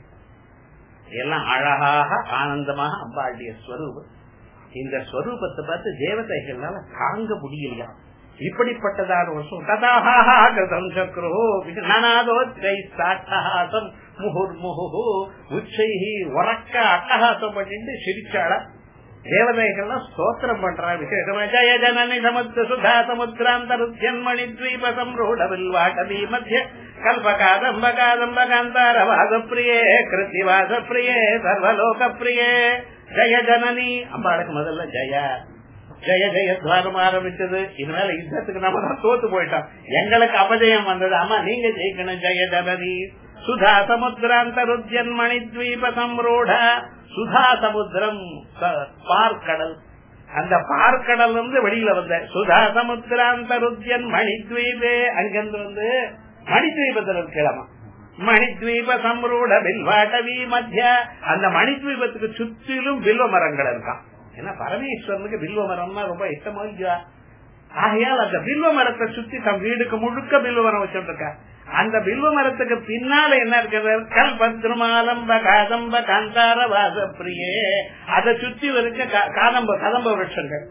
எல்லாம் அழகாக ஆனந்தமாக அம்பாளுடைய ஸ்வரூபம். இந்த ஸ்வரூபத்தை பார்த்து தேவதைகளால தாங்க முடியலையா. இப்படிப்பட்டதான ஒரு கதாஹாசம் சக்ரோ நானாதோச்சை சாட்டஹாசம் முகுர்முகு உச்சைஹி உறக்க அட்டஹாசம் பண்ணிட்டு சிரிச்சாள. தேவதைகள்லாம் ஸ்தோத்திரம் பண்றா. விசேஷமா ஜய ஜனனி சமுத்திர சுதா சமுத்திராந்தருத்யன்மணி த்வீப சம்ரூட வில்வாடவி மத்திய கல்பகாதம்பகாதம்பகாந்தாரவாத பிரியே கிருத்திவாச பிரியே சர்வலோக பிரியே ஜெய ஜனனி அம்பாளுக்கு முதல்ல ஜெய ஜெய ஜெயத்வாரம் ஆரம்பிச்சது. இனிமேல யுத்தத்துக்கு நம்ம தான் தோத்து போயிட்டோம், எங்களுக்கு அபஜயம் வந்தது. ஆமா நீங்க ஜெயிக்கணும். ஜெய ஜனனி சுதா சமுத்திராந்தருத்யன் மணித்வீப சம்ரூட. சுதா சமுத்திரம் பார்க்கடல், அந்த பார்க்கடல் இருந்து வெளியில வந்த சுதா சமுத்திராந்தருத்யன் மணித்வீபே, அங்கிருந்து வந்து மணித்வீபத்தில் இருக்கலாமா. மணித்வீப சம்ரூட பில்வாட்டவி மத்திய, அந்த மணித்வீபத்துக்கு சுற்றிலும் பில்வ மரங்கள் இருக்கான். ஏன்னா பரமேஸ்வரனுக்கு பில்வ மரம்னா ரொம்ப இஷ்டமா இல்லையா? ஆகையால் அந்த பில்வ மரத்தை சுத்தி தம் வீடுக்கு முழுக்க பில்வ மரம் வச்சுட்டு இருக்க. அந்த பில்வ மரத்துக்கு பின்னால என்ன இருக்கிறது? கல் பத்ருமாலம்ப காதம்ப காந்தார வாச பிரியே, அதை சுத்தி இருக்க காதம்ப கதம்ப விருட்சங்கள்.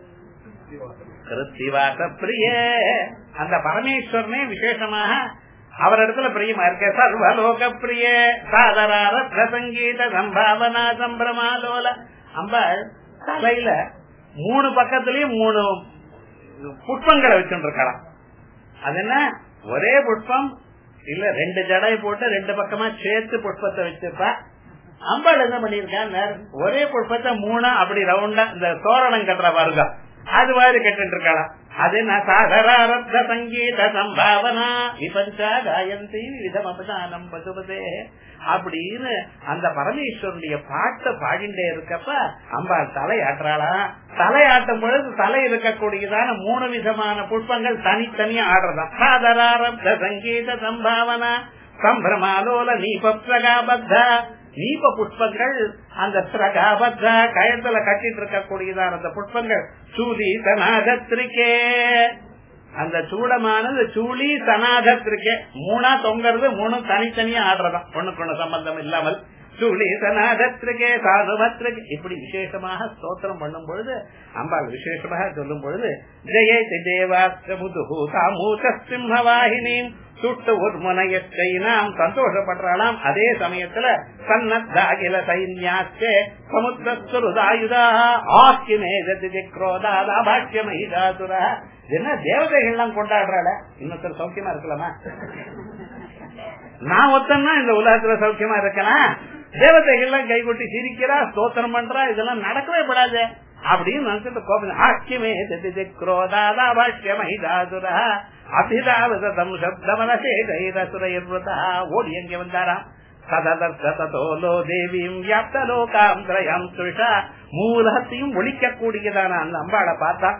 கிருத்திவாச பிரியே, அந்த பரமேஸ்வரனே விசேஷமாக அவர் இடத்துல பிரியமா இருக்க. சர்வலோக பிரிய சாதரார பிரசங்கீத சம்பாவனா சம்பிரமாலோல. அம்பாள் தலையில மூணு பக்கத்திலயும் மூணு புஷ்பங்களை வச்சுட்டு இருக்கலாம். அது என்ன, ஒரே புஷ்பம் இல்ல ரெண்டு ஜடை போட்டு ரெண்டு பக்கமா சேர்த்து புஷ்பத்தை வச்சிருப்பா. அம்பாள் என்ன பண்ணிருக்காங்க, ஒரே புஷ்பத்தை மூணா அப்படி ரவுண்டா இந்த தோரணம் கட்டுற பாருங்க, அது மாதிரி கட்டு இருக்கலாம். அது என்ன, சாகராரப்த சங்கீத சம்பாவனா விபஞ்சா காயந்தி விதம் அபதானம் பசுபதே அப்படின்னு அந்த பரமேஸ்வரனுடைய பாட்டை பாடிண்டே இருக்கப்ப அம்பாள் தலையாட்டுறாளா. தலையாட்டும் பொழுது தலை இருக்கக்கூடியதான மூணு விதமான புஷ்பங்கள் தனித்தனியா ஆடுறதான். சாதராரப்த சங்கீத சம்பாவனா சம்பிரமாலோல நீப பிரகாபத்த. நீப புஷ்பங்கள் அந்த பிரகாபத்த கயத்துல கட்டிட்டு இருக்கக்கூடியதான அந்த புஷ்பங்கள். சூதி சனாதத்திரிக்கே, அந்த சூடமானது சூழி சனாதத்திரிக்கே, மூணா தொங்கறது, மூணு தனித்தனியா ஆடுறதான், ஒண்ணுக்கு ஒண்ணு சம்பந்தம் இல்லாமல். சூழி சனாதத்திரிக்கே சாதுபத்திரிக்கே, இப்படி விசேஷமாக ஸ்தோத்திரம் பண்ணும் பொழுது அம்பாள் விசேஷமாக சொல்லும் பொழுது ஜெயேதி தேவாஸ்திரமுதுஹூதாமூதசிம்ஹவாஹினீ சுட்டு உர்முனையை நாம் சந்தோஷப்படுறாளாம். அதே சமயத்துல சன்னத்தாகில சைன்யாச்சே சமுத்திரஸ்வருதாயுதா ஆக்கியமேதிக்ரோதாபாக்கியமஹிதாசுர. என்ன தேவதைகள் எல்லாம் கொண்டாடுறாள, இன்னொருத்தர் சௌக்கியமா இருக்கலாமா? நான் ஒத்தன்னா இந்த உலகத்துல சௌக்கியமா இருக்கலாம், தேவதைகள்லாம் கைகொட்டி சிரிக்கிறா ஸ்தோத்திரம் பண்றா, இதெல்லாம் நடக்கவே படாது அப்படின்னு நினைச்சிட்டு கோபம். ஆக்கியமே திக்ரோதாபாக்கியமஹிதாசுர அபிதாவதம் சப்தமனசேகரசுரா ஓடி எங்க வந்தாராம். சததோ தேவியும் வியாப்தலோகாம் திரயம் சுஷா, மூலகத்தையும் ஒழிக்கக்கூடியதான அந்த அம்பாளை பார்த்தா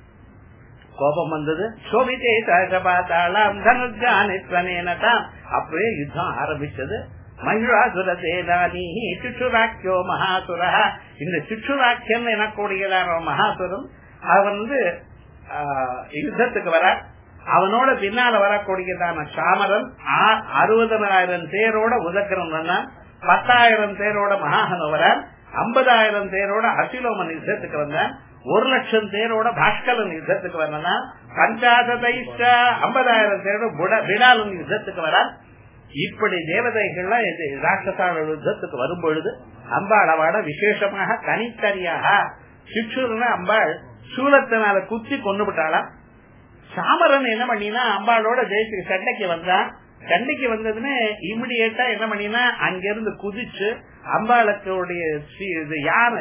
கோபம் வந்தது. சோபிதே சகபாத்தாளாம் தனுஜானித்வனேனதாம். அப்படியே யுத்தம் ஆரம்பிச்சது. மகிழாசுர சேனானி சுச்சுராக்கியோ மகாசுர. இந்த சுச்சுராக்கியன் எனக்கூடியதான மகாசுரம் அவன் வந்து யுத்தத்துக்கு வர, அவனோட பின்னால வரக்கூடியதான சாமரன் அறுபதாயிரம் பேரோட உதக்கரம் வந்தான், பத்தாயிரம் பேரோட மகாஹனு வரான், ஐம்பதாயிரம் பேரோட அசிலோமன் யுத்தத்துக்கு வந்தான், ஒரு லட்சம் பேரோட பாஸ்கரன் யுத்தத்துக்கு வந்தான், பஞ்சாசதைஷ்ட ஐம்பதாயிரம் பேரோட பிடாலன் யுத்தத்துக்கு வரான். இப்படி தேவதைகள்லாம் ராட்சசான யுத்தத்துக்கு வரும் பொழுது அம்பாள் அவட விசேஷமாக தனித்தனியாக சிற்றுனா அம்பாள் சூலத்தினால குத்தி கொண்டு விட்டாளாம். சாமரன் என்ன பண்ணினா அம்பாளோட ஜெயிச்சு சண்டைக்கு வந்தான். சண்டைக்கு வந்ததுன்னு இமிடியேட்டா என்ன பண்ணினா அங்கிருந்து குதிச்சு அம்பாளுடைய யானை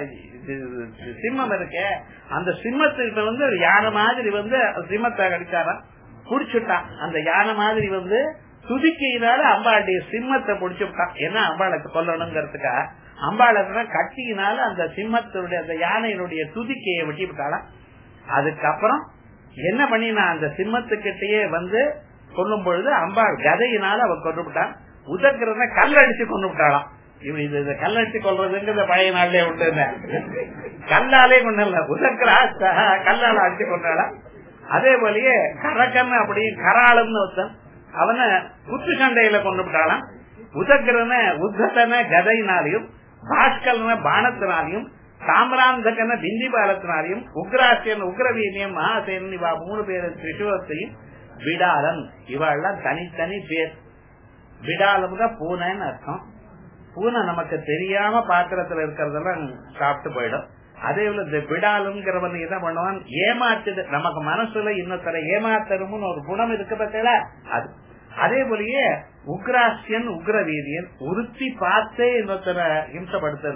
சிம்மம் இருக்க, அந்த சிம்மத்துக்கிட்ட வந்து யானை மாதிரி வந்து சிம்மத்தை கடிச்சாராம், புடிச்சுட்டான். அந்த யானை மாதிரி வந்து துதிக்கையினால அம்பாளுடைய சிம்மத்தை புடிச்சு விட்டான். ஏன்னா அம்பாளுக்கு கொல்லணுங்கிறதுக்கா அம்பாளுக்கு கட்டியினால அந்த சிம்மத்தினுடைய அந்த யானையினுடைய துதிக்கையை வெட்டி விட்டாளாம். அதுக்கப்புறம் என்ன பண்ணினா அந்த சிம்மத்துக்கிட்டயே வந்து கொல்லும் பொழுது அம்பாள் கதையினால அவ கொண்டு விட்டான். உதக்கிறத கல்லடிச்சு கொண்டு விட்டாளாம். இது கல்லடிச்சு கொள்றதுங்கிறத பழைய நாள்லயே உண்டு, கல்லாலே கொண்டல உதக்கிறா கல்லால அடிச்சு கொண்டாளா. அதே போலயே கரக்கன்னு அப்படி கராளம்னு ஒருத்தன் அவனை குத்து சண்டையில கொண்டு விட்டாளாம். உதக்கிறன உத்தன கதையினாலையும், பாஸ்கரன பானத்தினாலையும், சாம்ராந்தகன பிந்தி பாலத்தினாலையும், உக்ராசியன் உக்ரவீனியம் மகாசேன் இவா மூணு பேரின் திரிசுவத்தையும், விடாலன் இவாள்லாம் தனித்தனி பேர். விடாலம் தான் பூனைன்னு அர்த்தம். பூனை நமக்கு தெரியாம பாத்திரத்துல இருக்கிறதெல்லாம் சாப்பிட்டு போயிடும். அதே போல இந்த விடாலுங்கிறவன் என்ன பண்ணுவான், ஏமாத்துது. நமக்கு மனசுல இன்னொருத்தர ஏமாத்தரும்னு ஒரு குணம் இருக்கு பார்த்தா அது. அதே போலயே உக்ராசியன் உக்ரவீரியன் ஒருத்தி பார்த்தே இன்னொருத்தர ஹிம்சப்படுத்துறது.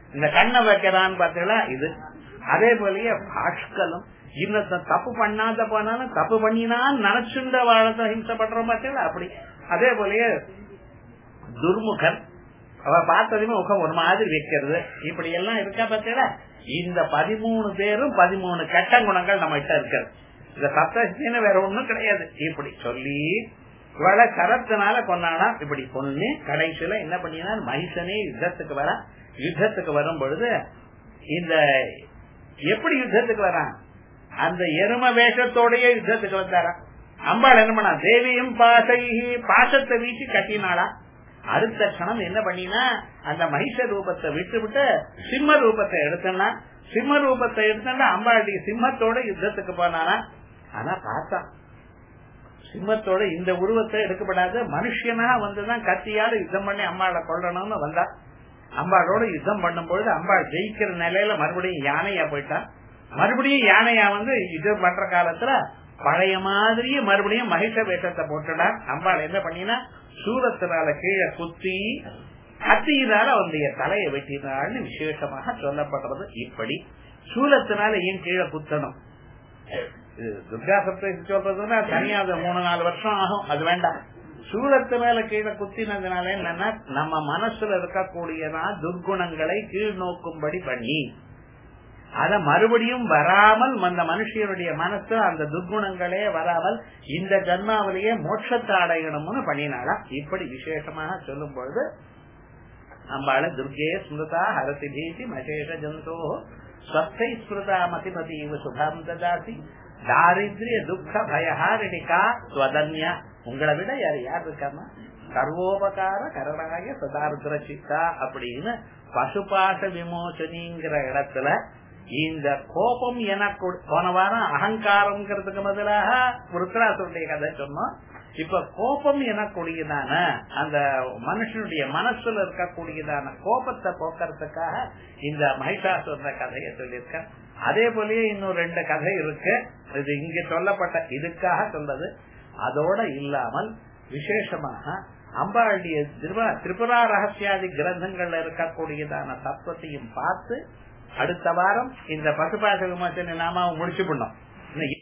இந்த கண்ணை வைக்கிறான்னு பாத்தீங்களா இது. அதே போலயே பாஷ்கலம் இன்னத்த தப்பு பண்ணாத போனாலும் தப்பு பண்ணினான்னு நினைச்சுண்ட வாழத்தை ஹிம்சப்படுறோம் பாத்தீங்களா அப்படி. அதே போலயே துர்முகன் அவ பார்த்ததுமே முகம் ஒரு மாதிரி வைக்கிறது இப்படி எல்லாம் இருக்கா பாத்தீங்களா. இந்த பதிமூணு பேரும் பதிமூணு கெட்ட குணங்கள் நம்ம கிட்ட இருக்கிறது. இந்த சப்தசின்னு வேற ஒண்ணும் கிடையாது. இப்படி சொல்லி இவளை கரத்தினால கொண்டானா. இப்படி பொண்ணு கடைசியில என்ன பண்ணினா மகிஷனே யுத்தத்துக்கு வர. யுத்தத்துக்கு வரும் பொழுது இந்த எப்படி யுத்தத்துக்கு வரான் அந்த எரும வேஷத்தோடய யுத்தத்துக்கு வந்தாரா. அம்பாள் என்ன பண்ணா தேவியும் பாசை பாசத்தை வீசி கட்டினாளா. அடுத்த கணம் என்ன பண்ணினா அந்த மகிஷ ரூபத்தை விட்டு விட்டு சிம்ம ரூபத்தை எடுத்தனா. சிம்ம ரூபத்தை எடுத்தா அம்பாளுடைய சிம்மத்தோட யுத்தத்துக்கு போனானா. ஆனா பார்த்தா சிம்மத்தோட இந்த உருவத்தை எடுக்கப்படாது. மனுஷனா வந்துதான் கத்தியால யுத்தம் பண்ணி அம்பாளை கொல்லணும்னு வந்தா. அம்பாளோட யுத்தம் பண்ணும்பொழுது அம்பாள் ஜெயிக்கிற நிலையில மறுபடியும் யானையா போயிட்டா. மறுபடியும் யானையா வந்து யுத்தம் பண்ற காலத்துல பழைய மாதிரியே மறுபடியும் மகிஷ வேஷத்தை போட்டுடா. அம்பாள் என்ன பண்ணினா சூரத்தினால கீழே குத்தி கத்தியினால அவனுடைய தலையை வெட்டினாள்னு விசேஷமாக சொல்லப்படுறது. இப்படி சூலத்தினால ஏன் கீழே குத்தணும். துர்கா சப்தசி சொல்றதுன்னா தனியா மூணு நாலு வருஷம் ஆகும். அது வேண்டாம். சூலத்து மேல கீழே குத்தினதுனால என்னன்னா நம்ம மனசுல இருக்கக்கூடியதா துர்குணங்களை கீழ் நோக்கும்படி பண்ணி அத மறுபடியும் வராமல் அந்த மனுஷனுடைய மனசு அந்த துர்குணங்களே வராமல் இந்த ஜன்மாவிலேயே மோட்சத்தை அடையணும்னு பண்ணினாளா. இப்படி விசேஷமாக சொல்லும் பொழுது அம்பாள துர்கே ஸ்மிருதா ஹரதி பீதி மசேஷ ஜந்தோ ஸ்வஸ்தை ஸ்மிருதா மதிமதி சுகம் ததாசி தாரித்ரிய துக்க பயஹாரிணிகா ஸ்வதன்யா. உங்களை விட யாரு யார் இருக்காமா சர்வோபகார கரணாய சதாருத்ர சித்தா அப்படின்னு பசுபாச விமோசனிங்கிற இடத்துல இந்த கோபம் எனக்கு போன வாரம் அகங்காரம்ங்கிறதுக்கு பதிலாக ருத்ராசுடைய கதை சொன்னோம். இப்ப கோபம் எனக்கூடியதான அந்த மனுஷனுடைய மனசுல இருக்கக்கூடியதான கோபத்தை போக்குறதுக்காக இந்த மகிஷாசுர கதையை சொல்லியிருக்க. அதே போலயே இன்னும் ரெண்டு கதை இருக்கு. இது இங்க சொல்லப்பட்ட இதுக்காக சொல்றது. அதோட இல்லாமல் விசேஷமாக அம்பாளுடைய திரிபுரா ரகசியாதி கிரந்தங்கள்ல இருக்கக்கூடியதான தத்துவத்தையும் பார்த்து அடுத்த வாரம் இந்த பசுபாச விமர்சன நாம முடிச்சு பண்ணோம்.